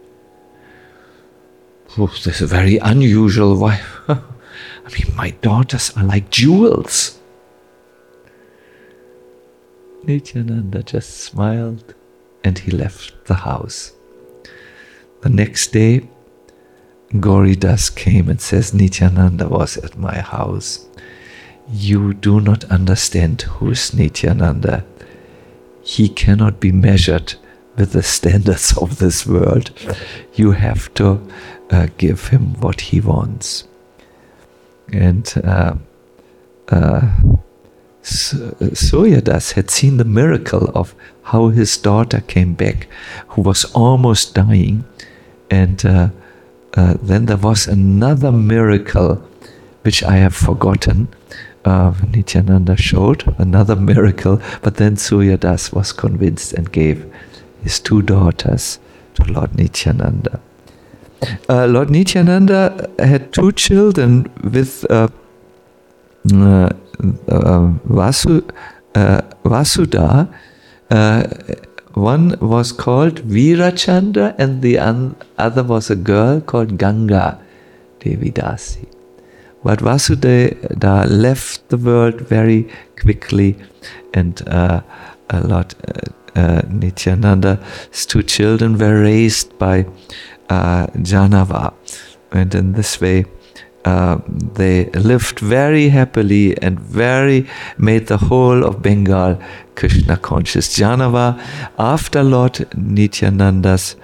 Oh, this is a very unusual wife. I mean, my daughters are like jewels. Nityananda just smiled and he left the house. The next day, Gauridas came and says, Nityananda was at my house. You do not understand who is Nityananda. He cannot be measured with the standards of this world. You have to give him what he wants. And Suryadas had seen the miracle of how his daughter came back, who was almost dying. And then there was another miracle, which I have forgotten. Nityananda showed another miracle, but then Suryadas was convinced and gave his two daughters to Lord Nityananda. Lord Nityananda had two children with Vasudha. One was called Virachandra and the other was a girl called Ganga Devidasi. But Vasudha left the world very quickly, and Lord Nityananda's 2 children were raised by Janava. And in this way, they lived very happily and made the whole of Bengal Krishna conscious. Janava, after Lord Nityananda's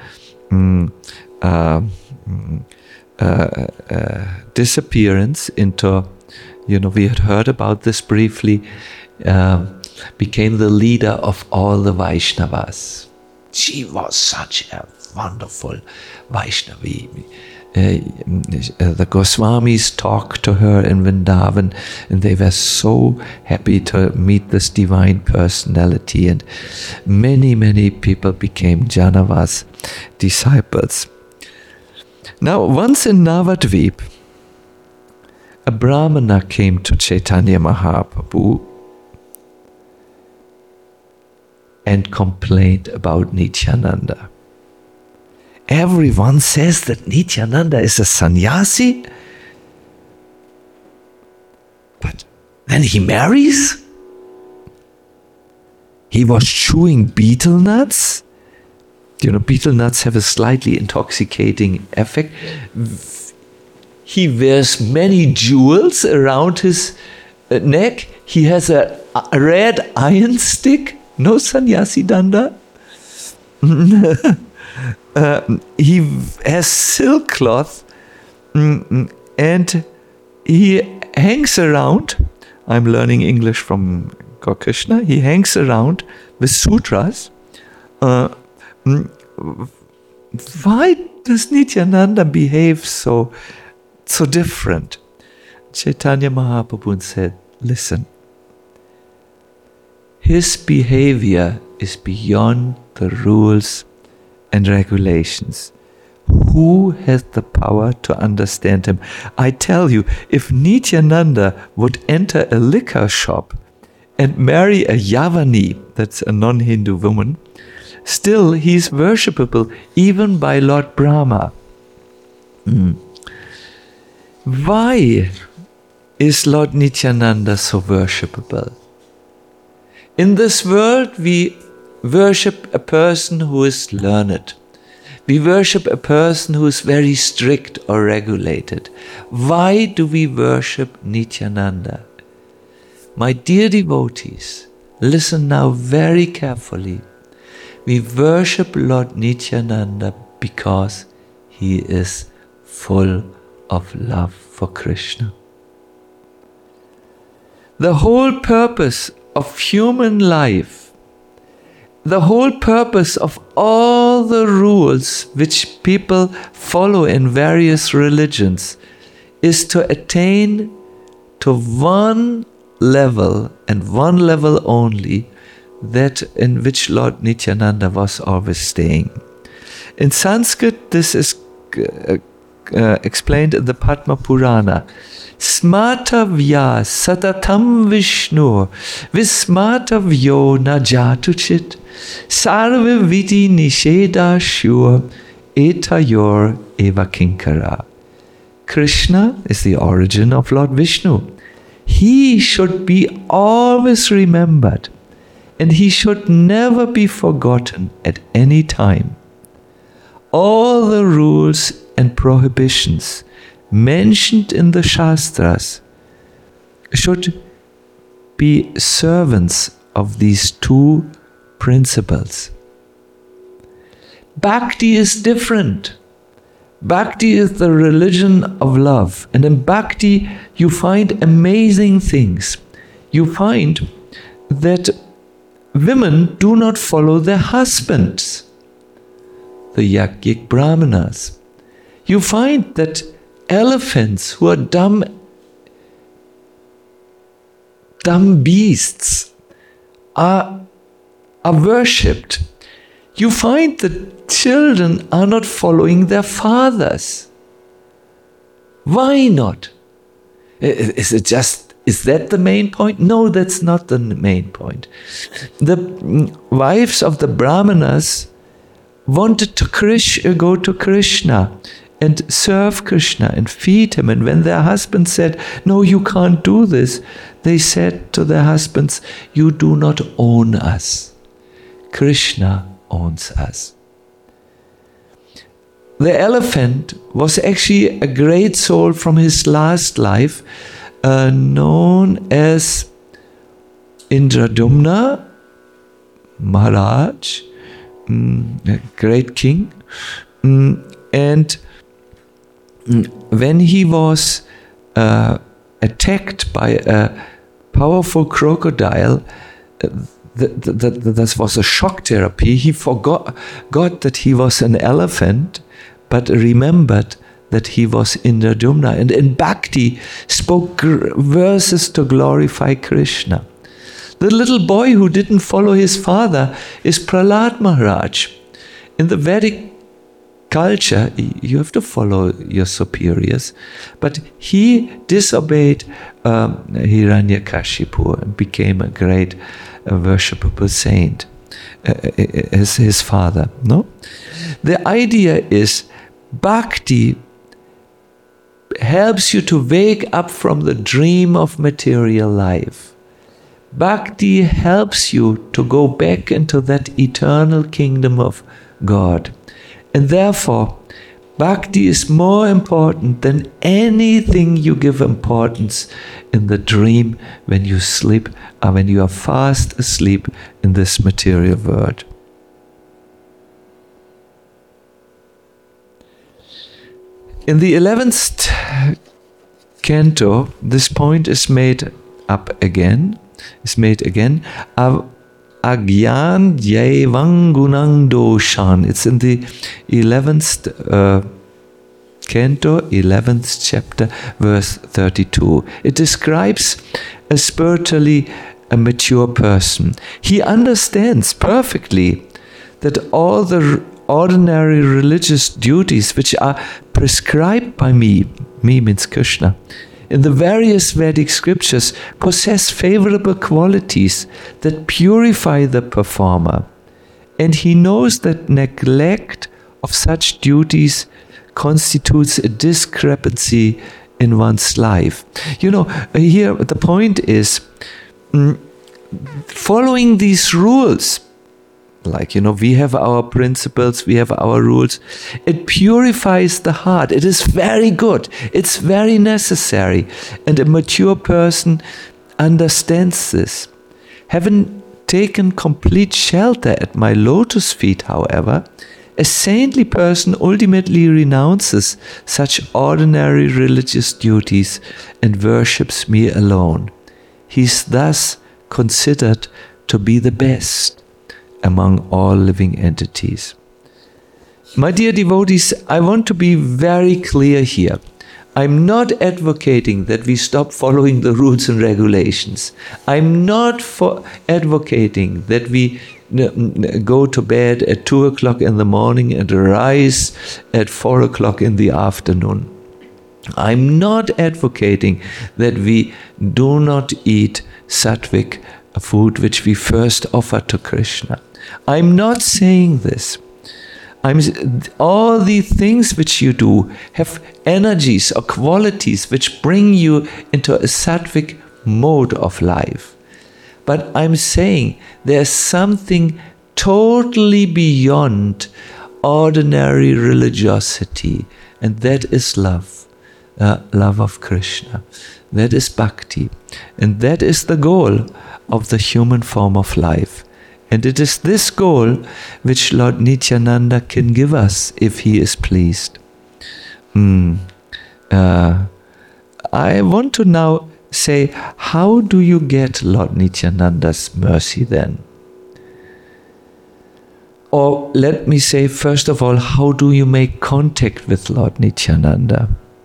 disappearance into, we had heard about this briefly, became the leader of all the Vaishnavas. She was such a wonderful Vaishnavi. The Goswamis talked to her in Vrindavan, and they were so happy to meet this divine personality, and many people became Janava's disciples. Now, once in Navadvip, a Brahmana came to Chaitanya Mahaprabhu and complained about Nityananda. Everyone says that Nityananda is a sannyasi, but then he marries. He was chewing betel nuts. Betel nuts have a slightly intoxicating effect. He wears many jewels around his neck. He has a red iron stick. No sannyasi danda. He has silk cloth, and he hangs around. I'm learning English from Gaur Krishna. He hangs around with sutras. Why does Nityananda behave so different? Chaitanya Mahaprabhu said, listen, his behavior is beyond the rules and regulations. Who has the power to understand him? I tell you, if Nityananda would enter a liquor shop and marry a Yavani, that's a non-Hindu woman, still he is worshipable even by Lord Brahma. Why is Lord Nityananda so worshipable? In this world, we worship a person who is learned. We worship a person who is very strict or regulated. Why do we worship Nityananda? My dear devotees, listen now very carefully. We worship Lord Nityananda because he is full of love for Krishna. The whole purpose of human life, the whole purpose of all the rules which people follow in various religions is to attain to one level and one level only, that in which Lord Nityananda was always staying. In Sanskrit, this is explained in the Padma Purana. Smartavya satatam Vishnu vismartavyo na jatuchit sarva viti nisheda shur etayor eva kinkara. Krishna is the origin of Lord Vishnu. He should be always remembered, and he should never be forgotten at any time. All the rules and prohibitions mentioned in the Shastras should be servants of these two principles. Bhakti is different. Bhakti is the religion of love, and in Bhakti you find amazing things. You find that women do not follow their husbands, the Yajnik Brahmanas. You find that elephants, who are dumb beasts, are worshipped. You find that children are not following their fathers. Why not? Is that the main point? No, that's not the main point. The wives of the Brahmanas wanted to go to Krishna and serve Krishna and feed him. And when their husbands said, no, you can't do this, they said to their husbands, you do not own us. Krishna owns us. The elephant was actually a great soul from his last life, known as Indradumna Maharaj, a great king. And when he was attacked by a powerful crocodile, that was a shock therapy. He forgot that he was an elephant, but remembered that he was Indradumna, and in Bhakti spoke verses to glorify Krishna. The little boy who didn't follow his father is Prahlad Maharaj. In the Vedic culture, you have to follow your superiors, but he disobeyed Hiranyakashipu and became a great worshipable saint as his father. No, the idea is Bhakti helps you to wake up from the dream of material life. Bhakti helps you to go back into that eternal kingdom of God. And therefore, Bhakti is more important than anything you give importance in the dream when you sleep or when you are fast asleep in this material world. In the 11th canto, this point is made again. Agyan Jaivangunang Doshan. It's in the 11th canto, 11th chapter, verse 32. It describes a spiritually mature person. He understands perfectly that all the ordinary religious duties which are prescribed by me means Krishna, in the various Vedic scriptures possess favorable qualities that purify the performer. And he knows that neglect of such duties constitutes a discrepancy in one's life. Here the point is following these rules. We have our principles, we have our rules. It purifies the heart. It is very good. It's very necessary. And a mature person understands this. Having taken complete shelter at my lotus feet, however, a saintly person ultimately renounces such ordinary religious duties and worships me alone. He is thus considered to be the best among all living entities. My dear devotees, I want to be very clear here. I'm not advocating that we stop following the rules and regulations. I'm not advocating that we go to bed at 2 o'clock in the morning and rise at 4 o'clock in the afternoon. I'm not advocating that we do not eat sattvic food which we first offer to Krishna. I'm not saying this. All the things which you do have energies or qualities which bring you into a sattvic mode of life. But I'm saying there's something totally beyond ordinary religiosity, and that is love. Love of Krishna. That is bhakti. And that is the goal of the human form of life. And it is this goal which Lord Nityananda can give us if he is pleased. I want to now say, how do you get Lord Nityananda's mercy then? Or let me say, first of all, how do you make contact with Lord Nityananda?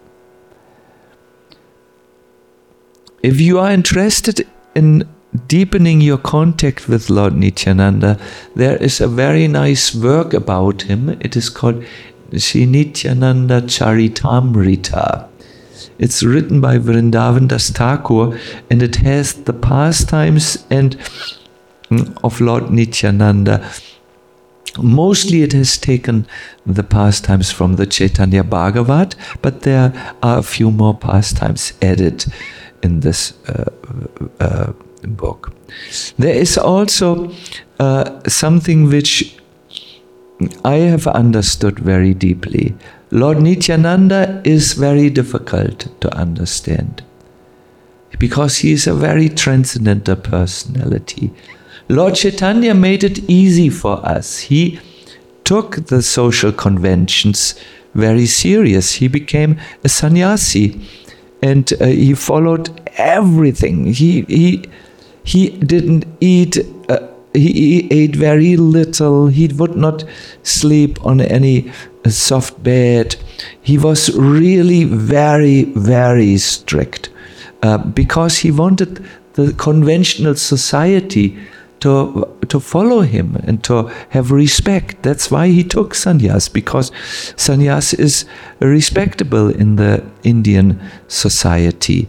If you are interested in deepening your contact with Lord Nityananda, there is a very nice work about him. It is called Sri Nityananda Charitamrita. It's written by Vrindavan Das Thakur, and it has the pastimes of Lord Nityananda. Mostly it has taken the pastimes from the Chaitanya Bhagavat, but there are a few more pastimes added in this book. There is also something which I have understood very deeply. Lord Nityananda is very difficult to understand because he is a very transcendental personality. Lord Chaitanya made it easy for us. He took the social conventions very serious. He became a sannyasi and he followed everything. He didn't eat. He ate very little. He would not sleep on any soft bed. He was really very, very strict because he wanted the conventional society to follow him and to have respect. That's why he took sannyas, because sannyas is respectable in the Indian society.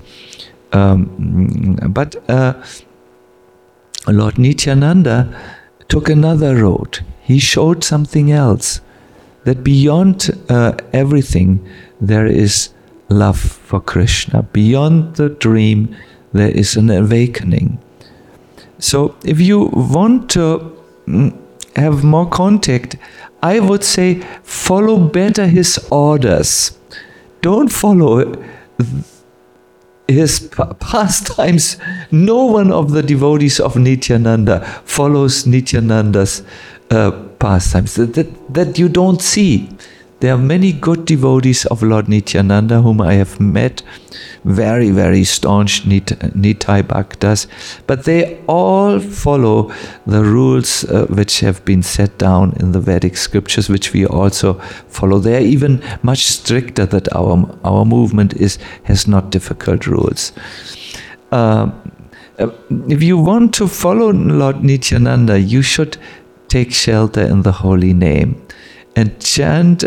But Lord Nityananda took another road. He showed something else, that beyond everything there is love for Krishna. Beyond the dream there is an awakening. So if you want to have more contact, I would say follow better his orders. Don't follow his pastimes. No one of the devotees of Nityananda follows Nityananda's pastimes. That you don't see. There are many good devotees of Lord Nityananda whom I have met, very, very staunch Nitai Bhaktas, but they all follow the rules which have been set down in the Vedic scriptures, which we also follow. They are even much stricter. That our movement has not difficult rules. If you want to follow Lord Nityananda, you should take shelter in the holy name and chant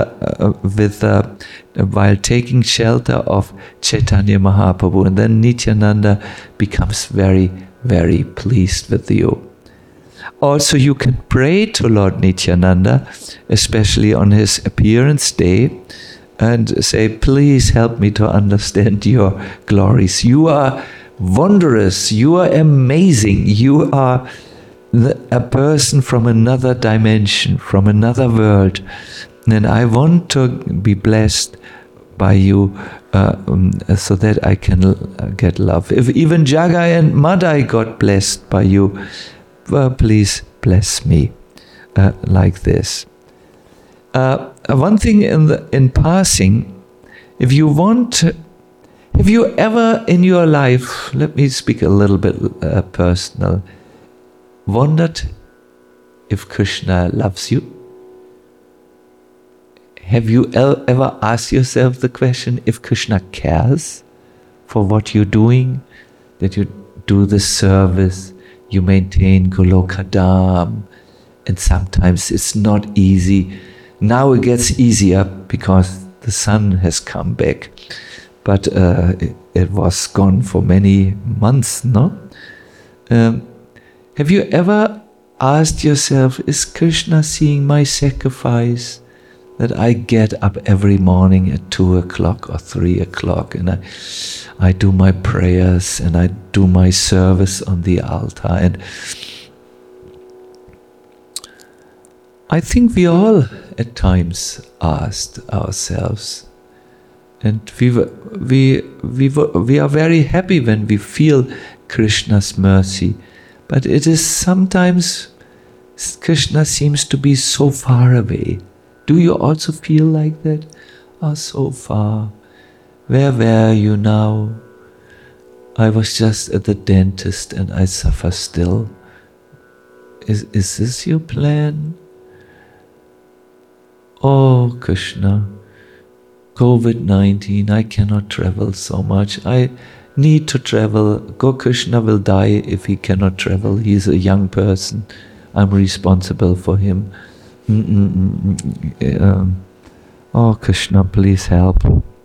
while taking shelter of Chaitanya Mahaprabhu, and then Nityananda becomes very, very pleased with you. Also, you can pray to Lord Nityananda, especially on his appearance day, and say, please help me to understand your glories. You are wondrous, you are amazing, you are a person from another dimension, from another world, and I want to be blessed by you so that I can get love. If even Jagai and Madai got blessed by you, please bless me like this. One thing in passing, if you want, have you ever in your life, let me speak a little bit personal, wondered if Krishna loves you? Have you ever asked yourself the question if Krishna cares for what you're doing, that you do the service, you maintain Goloka Dham, and sometimes it's not easy. Now it gets easier because the sun has come back, but it was gone for many months, no? Have you ever asked yourself, is Krishna seeing my sacrifice? That I get up every morning at 2 o'clock or 3 o'clock and I do my prayers and I do my service on the altar. And I think we all at times asked ourselves, and we are very happy when we feel Krishna's mercy. But it is sometimes Krishna seems to be so far away. Do you also feel like that? Oh, so far. Where were you now? I was just at the dentist and I suffer still. Is this your plan? Oh, Krishna, COVID-19, I cannot travel so much. I need to travel. Krishna will die if he cannot travel. He's a young person. I'm responsible for him. Oh, Krishna, please help.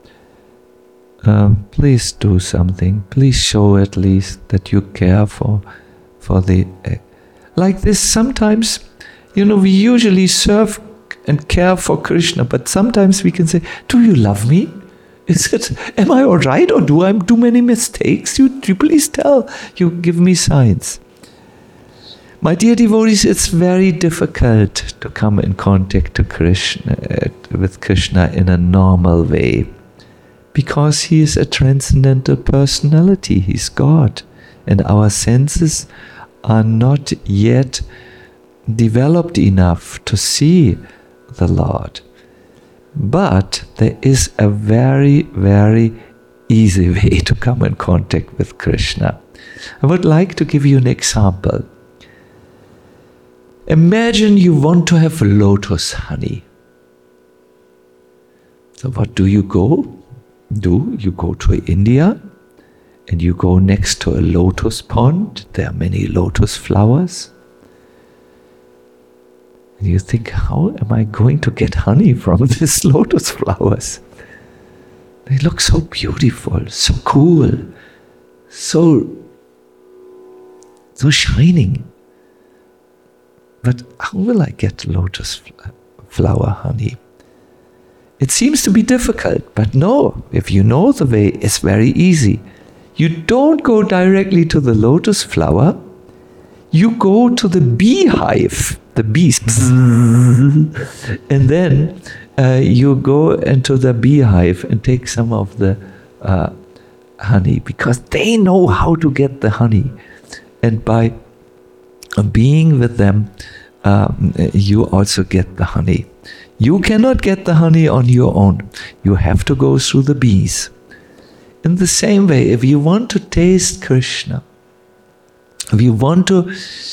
Please do something. Please show at least that you care for the... Like this, sometimes, we usually serve and care for Krishna, but sometimes we can say, do you love me? Am I all right, or do I do many mistakes? You please tell. You give me signs. My dear devotees, it's very difficult to come in contact with Krishna in a normal way, because he is a transcendental personality. He's God, and our senses are not yet developed enough to see the Lord. But there is a very, very easy way to come in contact with Krishna. I would like to give you an example. Imagine you want to have lotus honey. So what do? You go to India and you go next to a lotus pond. There are many lotus flowers. And you think, how am I going to get honey from these lotus flowers? They look so beautiful, so cool, so shining. But how will I get lotus flower honey? It seems to be difficult, but no, if you know the way, it's very easy. You don't go directly to the lotus flower, you go to the beehive, the bees, and then you go into the beehive and take some of the honey, because they know how to get the honey. And by being with them, you also get the honey. You cannot get the honey on your own. You have to go through the bees. In the same way, if you want to taste Krishna, if you want to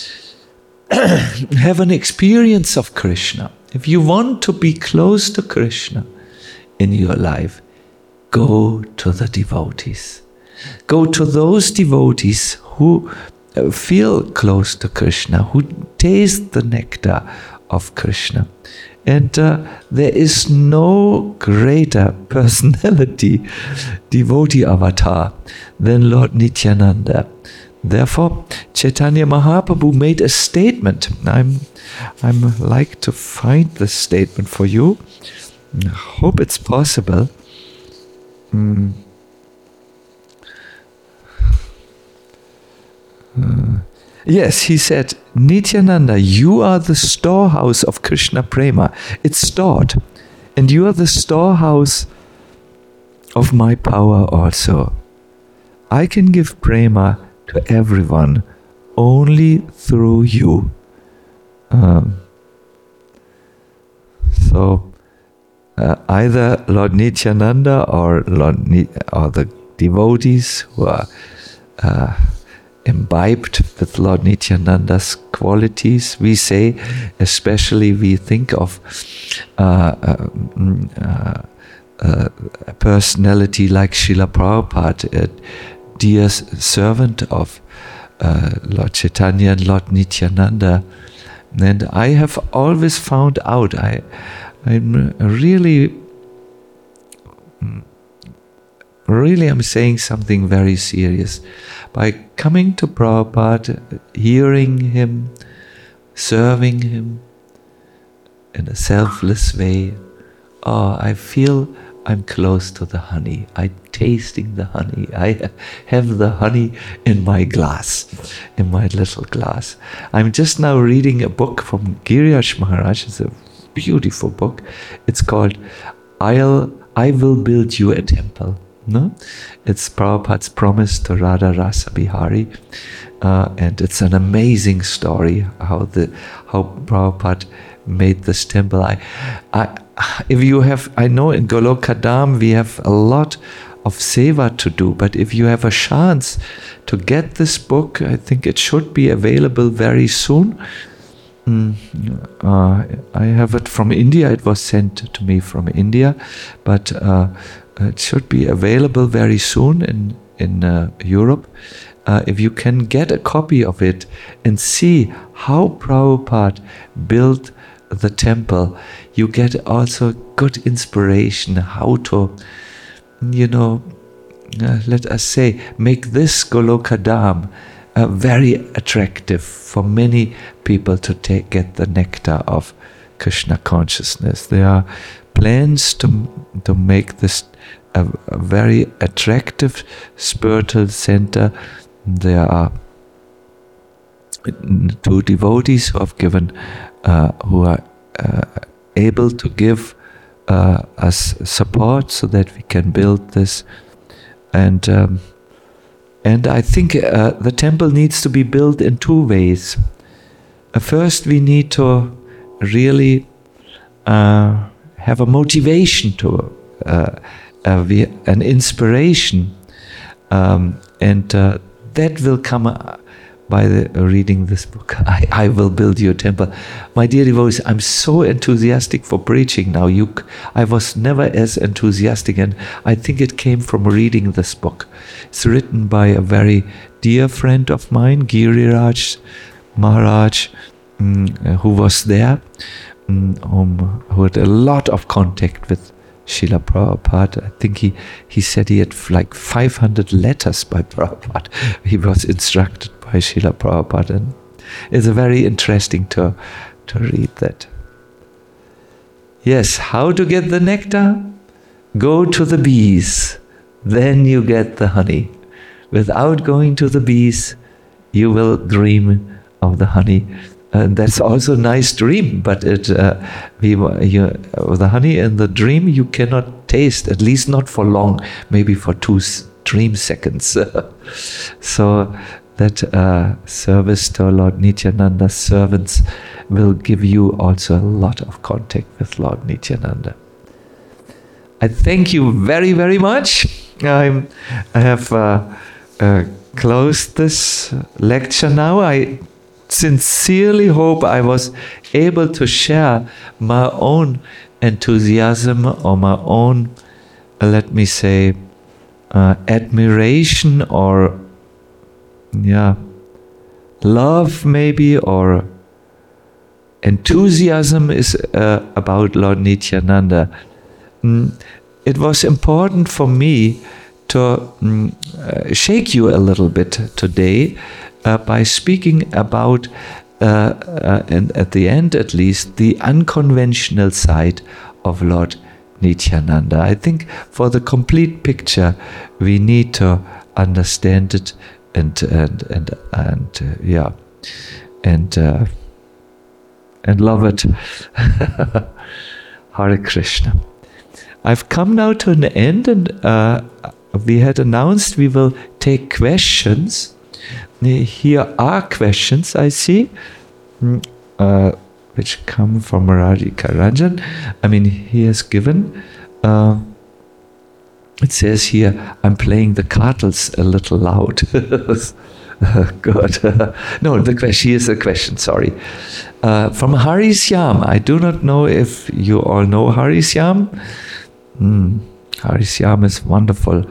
have an experience of Krishna, if you want to be close to Krishna in your life, go to the devotees. Go to those devotees who feel close to Krishna, who taste the nectar of Krishna. And there is no greater personality, devotee avatar, than Lord Nityananda. Therefore, Chaitanya Mahaprabhu made a statement. I'm like to find this statement for you. I hope it's possible. Yes, he said, Nityananda, you are the storehouse of Krishna Prema. It's stored. And you are the storehouse of my power also. I can give Prema to everyone only through you. Either Lord Nityananda or the devotees who are imbibed with Lord Nityananda's qualities, we say, especially we think of a personality like Srila Prabhupada, a dear servant of Lord Chaitanya and Lord Nityananda. And I have always found out, I'm really I'm saying something very serious. By coming to Prabhupada, hearing him, serving him in a selfless way, I feel I'm close to the honey. I'm tasting the honey. I have the honey in my glass, in my little glass. I'm just now reading a book from Girish Maharaj. It's a beautiful book. It's called I Will Build You a Temple. No? It's Prabhupada's promise to Radha Rasa Bihari, and it's an amazing story how Prabhupada made this temple. I know in Golokadam we have a lot of seva to do, but if you have a chance to get this book, I think it should be available very soon. I have it from India. It was sent to me from India, but it should be available very soon in Europe. If you can get a copy of it and see how Prabhupada built the temple, you get also good inspiration how to, let us say, make this Golokadam very attractive for many people to get the nectar of Krishna consciousness. There are plans to make this a very attractive spiritual center. There are 2 devotees who have given, who are able to give us support so that we can build this. And I think the temple needs to be built in 2 ways. First, we need to really have a motivation to an inspiration, and that will come by reading this book. I will build you a temple. My dear devotees, I'm so enthusiastic for preaching now. I was never as enthusiastic, and I think it came from reading this book. It's written by a very dear friend of mine, Giriraj Maharaj, who was there, who had a lot of contact with Srila Prabhupada. I think he said he had like 500 letters by Prabhupada. He was instructed by Srila Prabhupada, and it's very interesting to read that. Yes, how to get the nectar? Go to the bees, then you get the honey. Without going to the bees, you will dream of the honey. And that's also a nice dream, but the honey in the dream you cannot taste, at least not for long, maybe for 2 dream seconds. So that service to Lord Nityananda's servants will give you also a lot of contact with Lord Nityananda. I thank you very, very much. I have closed this lecture now. I sincerely hope I was able to share my own enthusiasm or my own, let me say, admiration or love maybe, or enthusiasm is about Lord Nityananda. It was important for me to shake you a little bit today by speaking about, and at the end at least, the unconventional side of Lord Nityananda. I think for the complete picture we need to understand it and love it. Hare Krishna. I've come now to an end, and we had announced we will take questions. Here are questions, I see, which come from Radhika Ranjan. I mean, he has given, it says here, I'm playing the cartels a little loud. Good. No, here's the question, sorry. From Hari Syam. I do not know if you all know Hari Syam. Hari Syam is wonderful.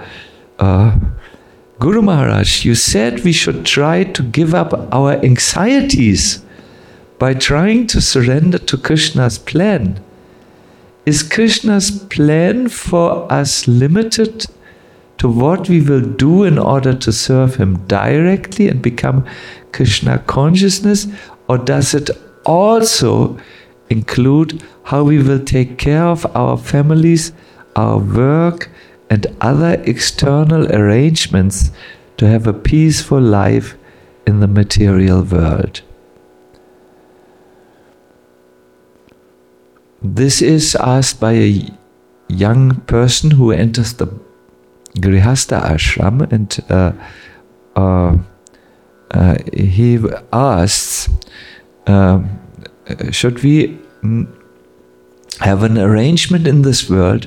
Guru Maharaj, you said we should try to give up our anxieties by trying to surrender to Krishna's plan. Is Krishna's plan for us limited to what we will do in order to serve him directly and become Krishna consciousness, or does it also include how we will take care of our families, our work, and other external arrangements to have a peaceful life in the material world? This is asked by a young person who enters the Grihastha ashram, and he asks, should we have an arrangement in this world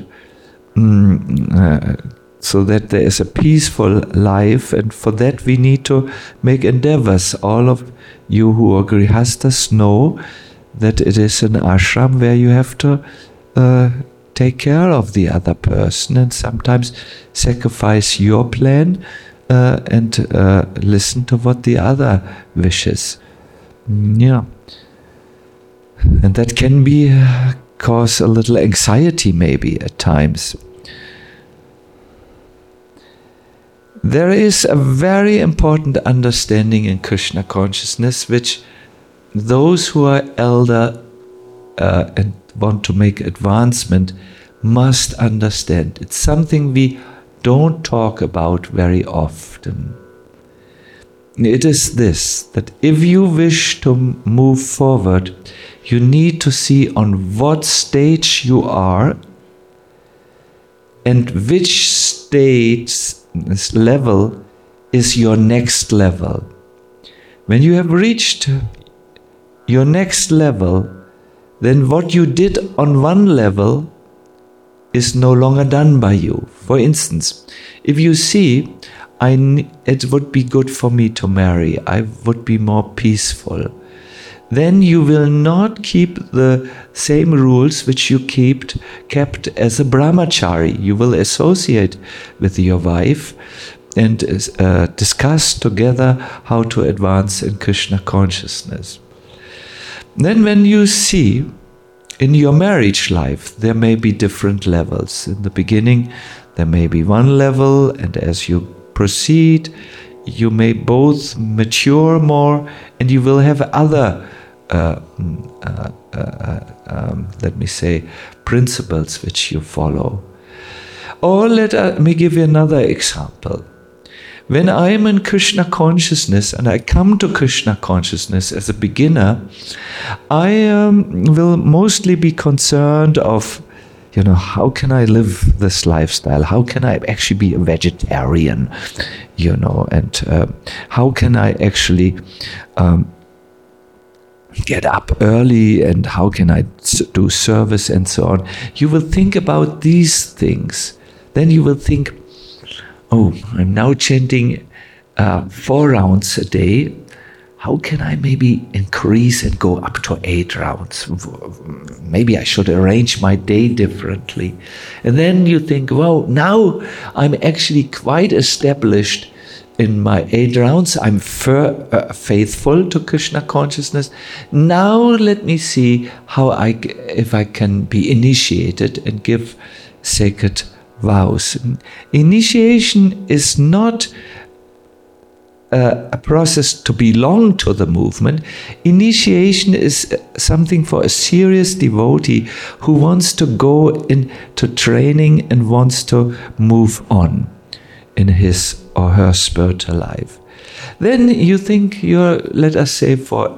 so that there is a peaceful life, and for that we need to make endeavors. All of you who are Grihasthas know that it is an ashram where you have to take care of the other person and sometimes sacrifice your plan and listen to what the other wishes. And that can cause a little anxiety maybe at times. There is a very important understanding in Krishna consciousness which those who are elder and want to make advancement must understand. It's something we don't talk about very often. It is this, that if you wish to move forward, you need to see on what stage you are and which stage, this level, is your next level. When you have reached your next level, then what you did on one level is no longer done by you. For instance, if you see, it would be good for me to marry, I would be more peaceful, then you will not keep the same rules which you kept as a brahmachari. You will associate with your wife and discuss together how to advance in Krishna consciousness. Then when you see in your marriage life, there may be different levels. In the beginning, there may be one level, and as you proceed, you may both mature more, and you will have other, let me say, principles which you follow. Or let me give you another example. When I am in Krishna consciousness and I come to Krishna consciousness as a beginner, I will mostly be concerned of, how can I live this lifestyle? How can I actually be a vegetarian? And how can I actually get up early, and how can I do service and so on? You will think about these things. Then you will think, I'm now chanting 4 rounds a day. How can I maybe increase and go up to 8 rounds? Maybe I should arrange my day differently. And then you think, now I'm actually quite established in my 8 rounds. I'm faithful to Krishna consciousness. Now let me see if I can be initiated and give sacred vows. Initiation is not a process to belong to the movement. Initiation is something for a serious devotee who wants to go into training and wants to move on in his or her spiritual life. Then you think let us say, for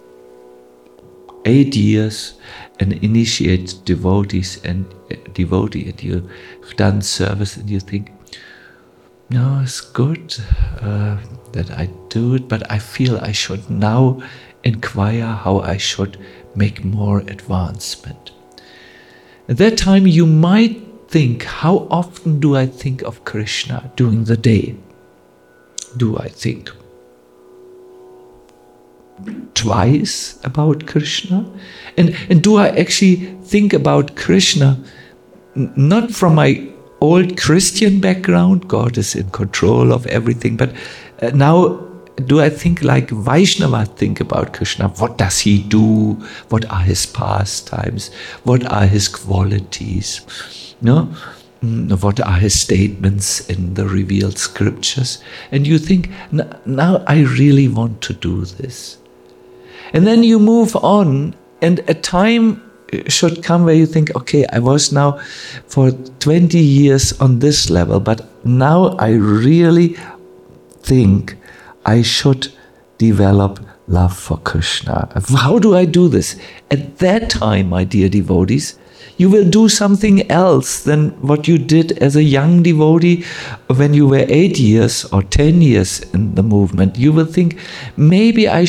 8 years, an initiated devotee, and you've done service, and you think, no, it's good that I do it, but I feel I should now inquire how I should make more advancement. At that time, you might think, how often do I think of Krishna during the day? Do I think twice about Krishna? And do I actually think about Krishna not from my old Christian background, God is in control of everything, but now do I think like Vaishnava think about Krishna? What does he do? What are his pastimes? What are his qualities? What are his statements in the revealed scriptures? And you think, now I really want to do this. And then you move on, and a time should come where you think, okay, I was now for 20 years on this level, but now I really think I should develop love for Krishna. How do I do this? At that time, my dear devotees, you will do something else than what you did as a young devotee when you were 8 years or 10 years in the movement. You will think, maybe I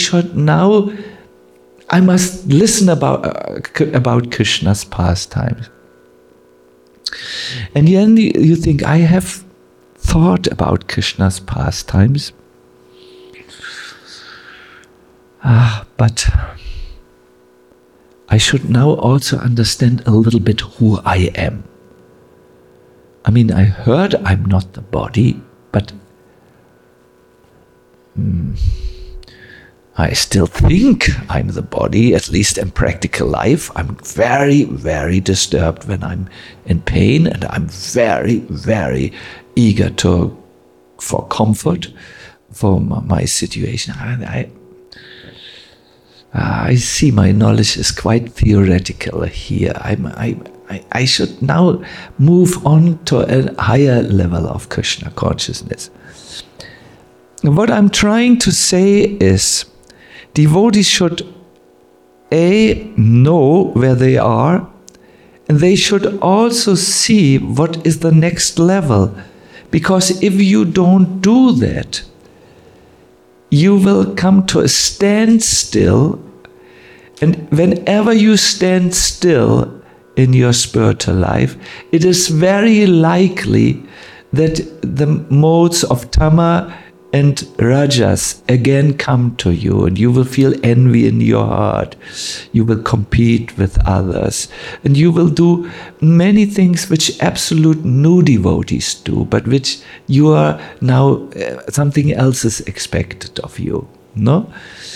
must listen about Krishna's pastimes. And then you think, I have thought about Krishna's pastimes, but I should now also understand a little bit who I am. I mean, I heard I'm not the body, but I still think I'm the body, at least in practical life. I'm very, very disturbed when I'm in pain, and I'm very, very eager for comfort for my situation. I see my knowledge is quite theoretical here. I should now move on to a higher level of Krishna consciousness. What I'm trying to say is, devotees should know where they are, and they should also see what is the next level. Because if you don't do that, you will come to a standstill. And whenever you stand still in your spiritual life, it is very likely that the modes of Tama and Rajas again come to you, and you will feel envy in your heart. You will compete with others, and you will do many things which absolute new devotees do, but which you are now, something else is expected of you. No?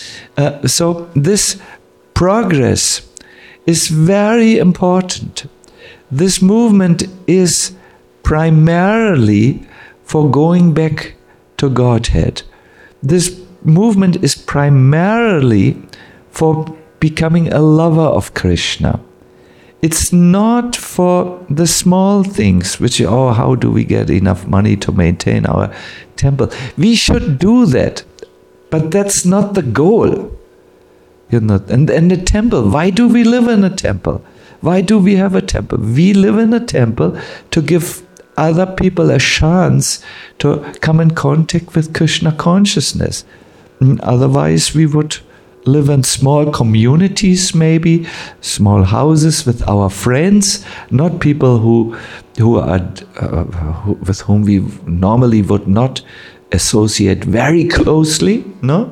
So this progress is very important. This movement is primarily for going back to Godhead. This movement is primarily for becoming a lover of Krishna. It's not for the small things, which, how do we get enough money to maintain our temple? We should do that, but that's not the goal. And the temple, why do we live in a temple? Why do we have a temple? We live in a temple to give other people a chance to come in contact with Krishna consciousness. Otherwise, we would live in small communities, maybe small houses with our friends, not people who are with whom we normally would not associate very closely. No,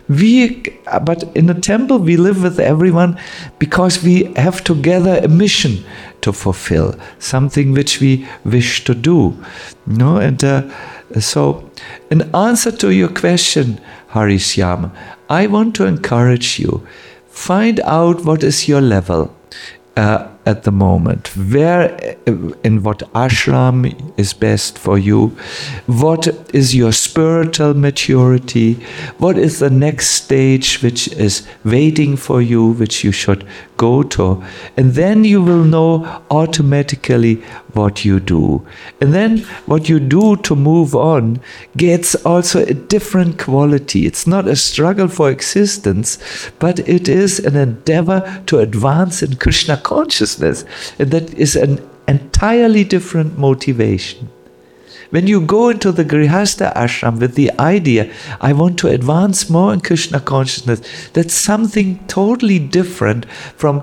but in a temple we live with everyone because we have together a mission to fulfill, something which we wish to do. No, and so in answer to your question, Harishyam, I want to encourage you, find out what is your level at the moment, where, in what ashram is best for you, what is your spiritual maturity, what is the next stage which is waiting for you, which you should go to, and then you will know automatically what you do. And then what you do to move on gets also a different quality. It's not a struggle for existence, but it is an endeavor to advance in Krishna consciousness. And that is an entirely different motivation. When you go into the Grihastha ashram with the idea, I want to advance more in Krishna consciousness, that's something totally different from,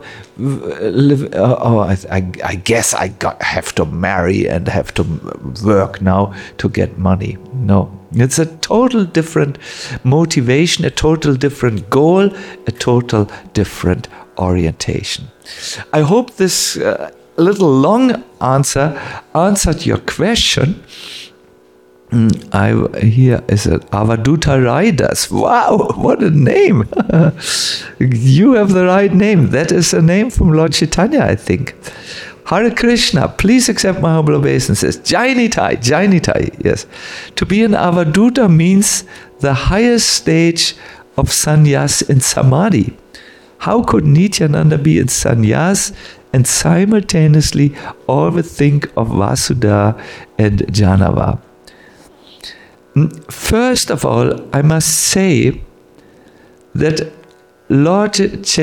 I guess I have to marry and have to work now to get money. No, it's a total different motivation, a total different goal, a total different orientation. I hope this little long answer answered your question. Here is an Avaduta Riders. Wow, what a name! You have the right name. That is a name from Lord Chaitanya, I think. Hare Krishna, please accept my humble obeisances. Jai Nitai, Jai Nitai. Yes. To be an Avaduta means the highest stage of sannyas in samadhi. How could Nityananda be in sannyas and simultaneously always think of Vasudha and Janava? First of all, I must say that Lord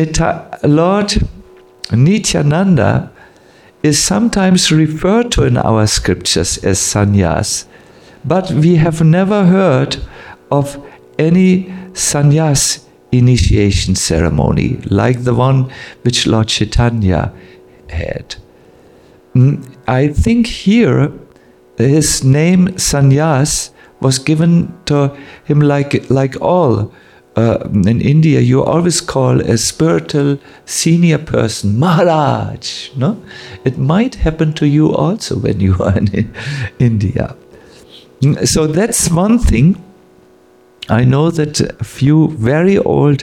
Nityananda is sometimes referred to in our scriptures as sannyas, but we have never heard of any sannyas initiation ceremony like the one which Lord Chaitanya had. I think here his name sannyas was given to him like all. In India, you always call a spiritual senior person Maharaj. No? It might happen to you also when you are in India. So that's one thing. I know that a few very old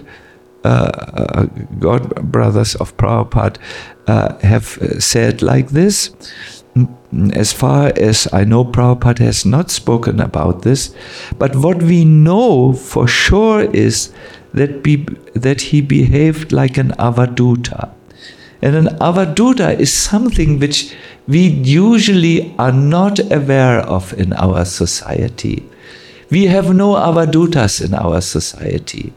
God brothers of Prabhupada have said like this. As far as I know, Prabhupada has not spoken about this, but what we know for sure is that he behaved like an Avaduta. And an avaduta is something which we usually are not aware of in our society. We have no avadutas in our society.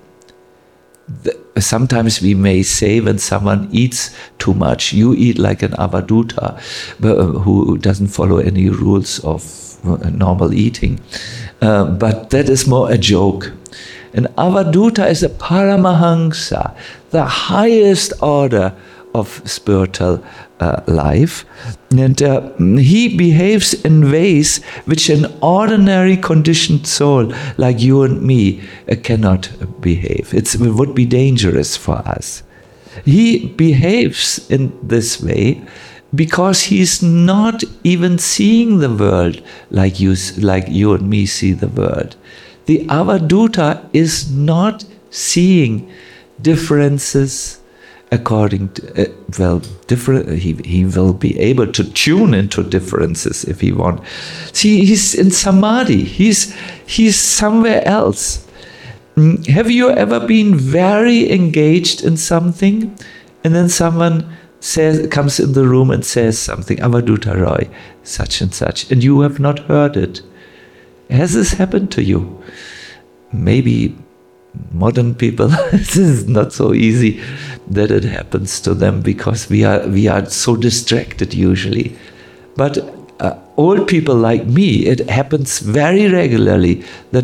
Sometimes we may say when someone eats too much, you eat like an avaduta who doesn't follow any rules of normal eating. But that is more a joke. An avaduta is a paramahansa, the highest order of spiritual life, and he behaves in ways which an ordinary conditioned soul like you and me cannot behave. It would be dangerous for us. He behaves in this way because he's not even seeing the world like you and me see the world. The avaduta is not seeing differences according to, he will be able to tune into differences if he wants. See, he's in samadhi. He's somewhere else. Have you ever been very engaged in something, and then someone comes in the room and says something, avaduta Roy, such and such, and you have not heard it? Has this happened to you? Maybe modern people, this is not so easy that it happens to them because we are so distracted usually. But old people like me, it happens very regularly that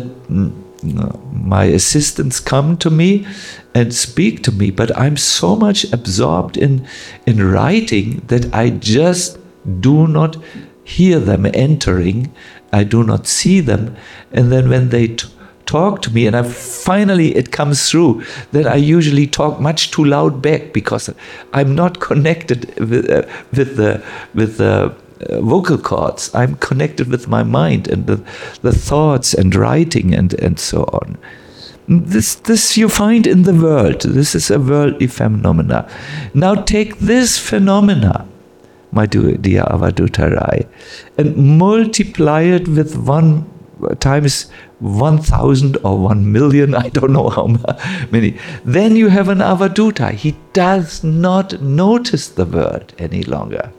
my assistants come to me and speak to me, but I'm so much absorbed in writing that I just do not hear them entering. I do not see them. And then when they talk to me, and finally it comes through that I usually talk much too loud back because I'm not connected with the vocal cords. I'm connected with my mind and the thoughts and writing and so on. This you find in the world. This is a worldly phenomena. Now take this phenomena, my dear avaduta Rai, and multiply it with 1 times 1,000 or 1 million, I don't know how many. Then you have an avaduta. He does not notice the world any longer.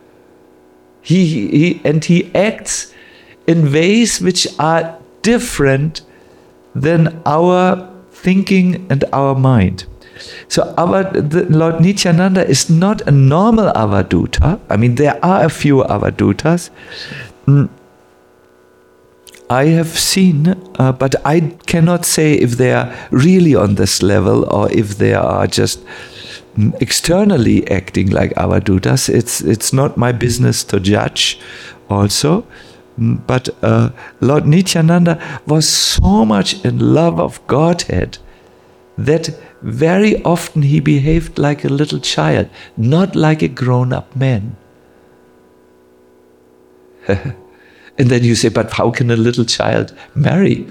He acts in ways which are different than our thinking and our mind. So Lord Nityananda is not a normal avaduta. I mean, there are a few avadutas I have seen, but I cannot say if they are really on this level or if they are just externally acting like avadutas. It's not my business to judge also. But Lord Nityananda was so much in love of Godhead that very often he behaved like a little child, not like a grown-up man. And then you say, but how can a little child marry?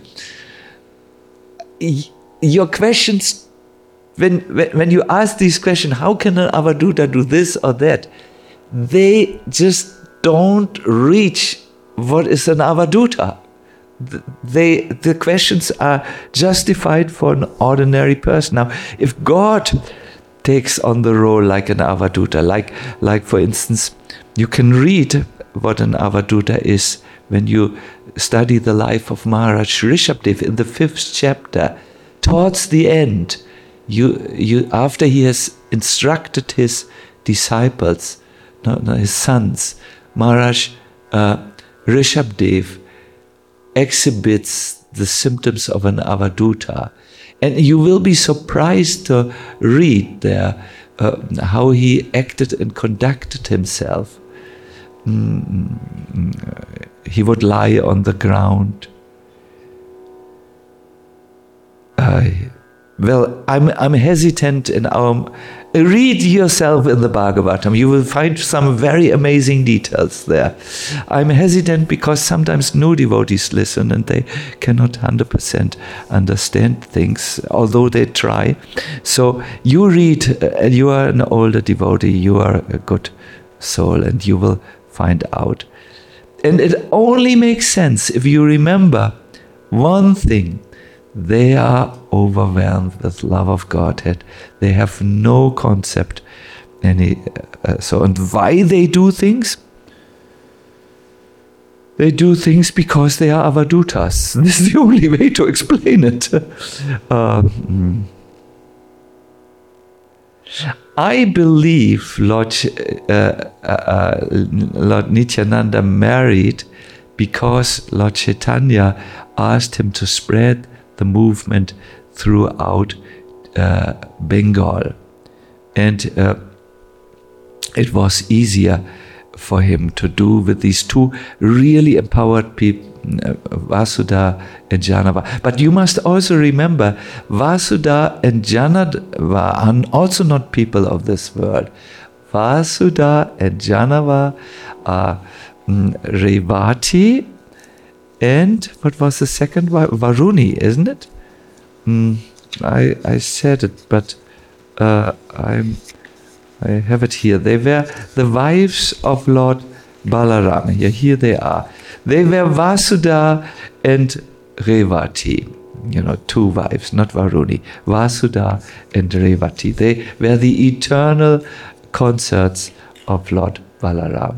Your questions, when you ask these questions, how can an avaduta do this or that? They just don't reach what is an avaduta. The questions are justified for an ordinary person. Now, if God takes on the role like an avaduta, like for instance, you can read what an avaduta is when you study the life of Maharaj Rishabdev in the 5th chapter. Towards the end, you after he has instructed his disciples, his sons, Maharaj Rishabdev exhibits the symptoms of an avaduta, and you will be surprised to read there how he acted and conducted himself. He would lie on the ground. Well, I'm hesitant in our... Read yourself in the Bhagavatam. You will find some very amazing details there. I'm hesitant because sometimes new devotees listen and they cannot 100% understand things, although they try. So you read, you are an older devotee, you are a good soul, and you will find out. And it only makes sense if you remember one thing. They are overwhelmed with love of Godhead. They have no concept And why they do things? They do things because they are avadutas. This is the only way to explain it. I believe Lord Nityananda married because Lord Chaitanya asked him to spread the movement throughout Bengal. And it was easier for him to do with these two really empowered people, Vasudha and Janava. But you must also remember, Vasudha and Janava are also not people of this world. Vasudha and Janava are Revati and what was the second one? Varuni, isn't it? I said it, but I have it here. They were the wives of Lord Balaram. Here they are. They were Vasudha and Revati. Two wives, not Varuni. Vasudha and Revati. They were the eternal consorts of Lord Balaram.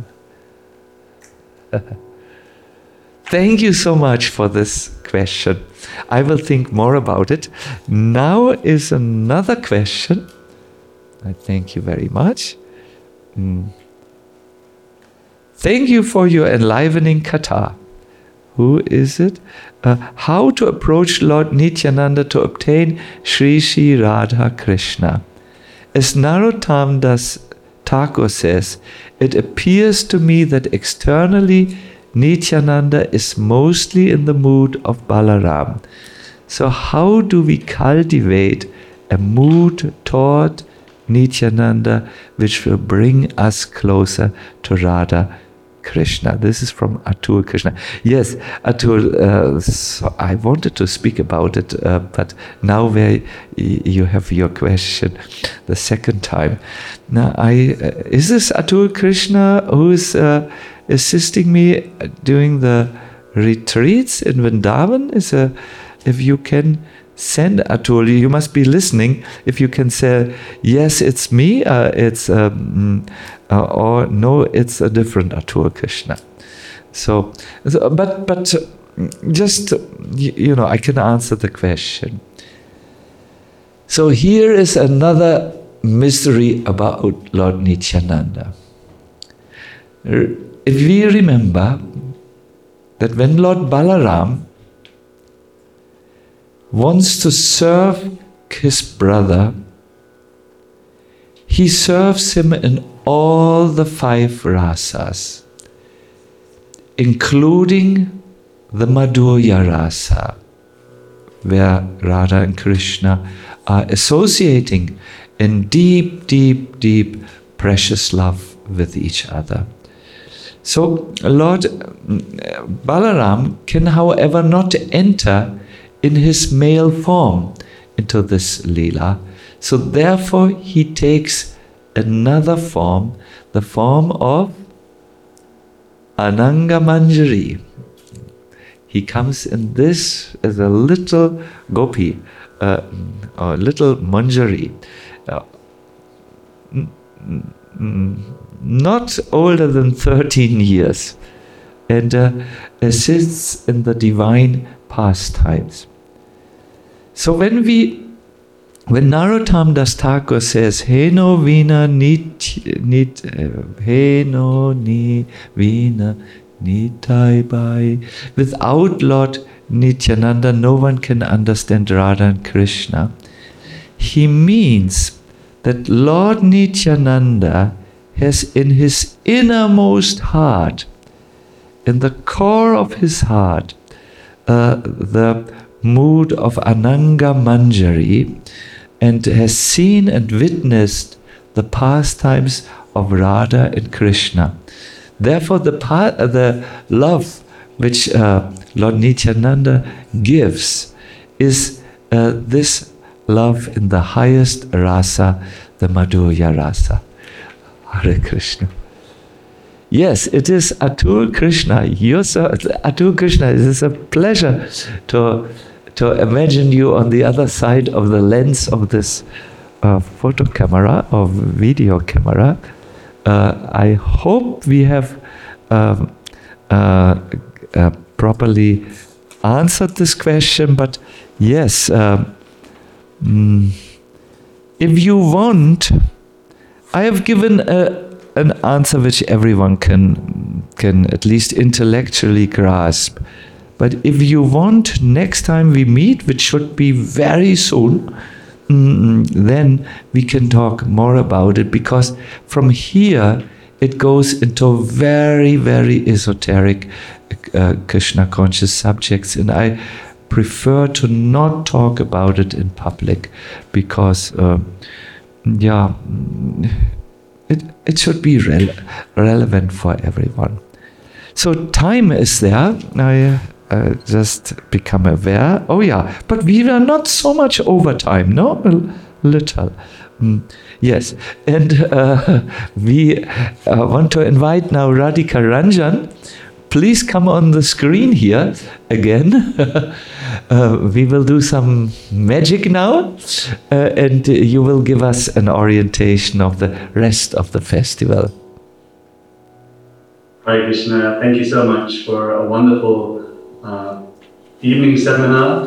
Thank you so much for this question. I will think more about it. Now is another question. I thank you very much. Thank you for your enlivening katha. Who is it? How to approach Lord Nityananda to obtain Shri Shri Radha Krishna. As Narottam Das Thakur says, it appears to me that externally Nityananda is mostly in the mood of Balaram. So how do we cultivate a mood toward Nityananda which will bring us closer to Radha Krishna? This is from Atul Krishna. Yes, Atul, so I wanted to speak about it, but now where you have your question the second time. Now, is this Atul Krishna who is assisting me during the retreats in Vrindavan? If you can send Atul, you must be listening. If you can say, yes, it's me, or no, it's a different Atul Krishna. But just, I can answer the question. So here is another mystery about Lord Nityananda. If we remember that when Lord Balaram wants to serve his brother, he serves him in all the 5 rasas, including the Madhurya rasa, where Radha and Krishna are associating in deep, deep, deep precious love with each other. So Lord Balaram can, however, not enter in his male form into this Leela. So therefore he takes another form, the form of Ananga Manjari. He comes in this as a little gopi, or little manjari, not older than 13 years, and assists in the divine pastimes. So when Narottam Das Thakur says, Heno vina Heno ni vina nitai bai, without Lord Nityananda, no one can understand Radha and Krishna. He means that Lord Nityananda has in his innermost heart, in the core of his heart, the mood of Ananga Manjari, and has seen and witnessed the pastimes of Radha and Krishna. Therefore, the love which Lord Nityananda gives is this love in the highest rasa, the Madhurya rasa. Hare Krishna. Yes, it is Atul Krishna. Atul Krishna, it is a pleasure to imagine you on the other side of the lens of this a photo camera or video camera. I hope we have properly answered this question, but yes, if you want, I have given an answer which everyone can at least intellectually grasp. But if you want, next time we meet, which should be very soon, then we can talk more about it, because from here it goes into very, very esoteric Krishna conscious subjects, and I prefer to not talk about it in public, because it should be relevant for everyone. So time is there. I just become aware. Oh yeah, but we are not so much over time, no? A little. Yes, and we want to invite now Radhika Ranjan. Please come on the screen here again. We will do some magic now, and you will give us an orientation of the rest of the festival. Hare Krishna, thank you so much for a wonderful evening seminar.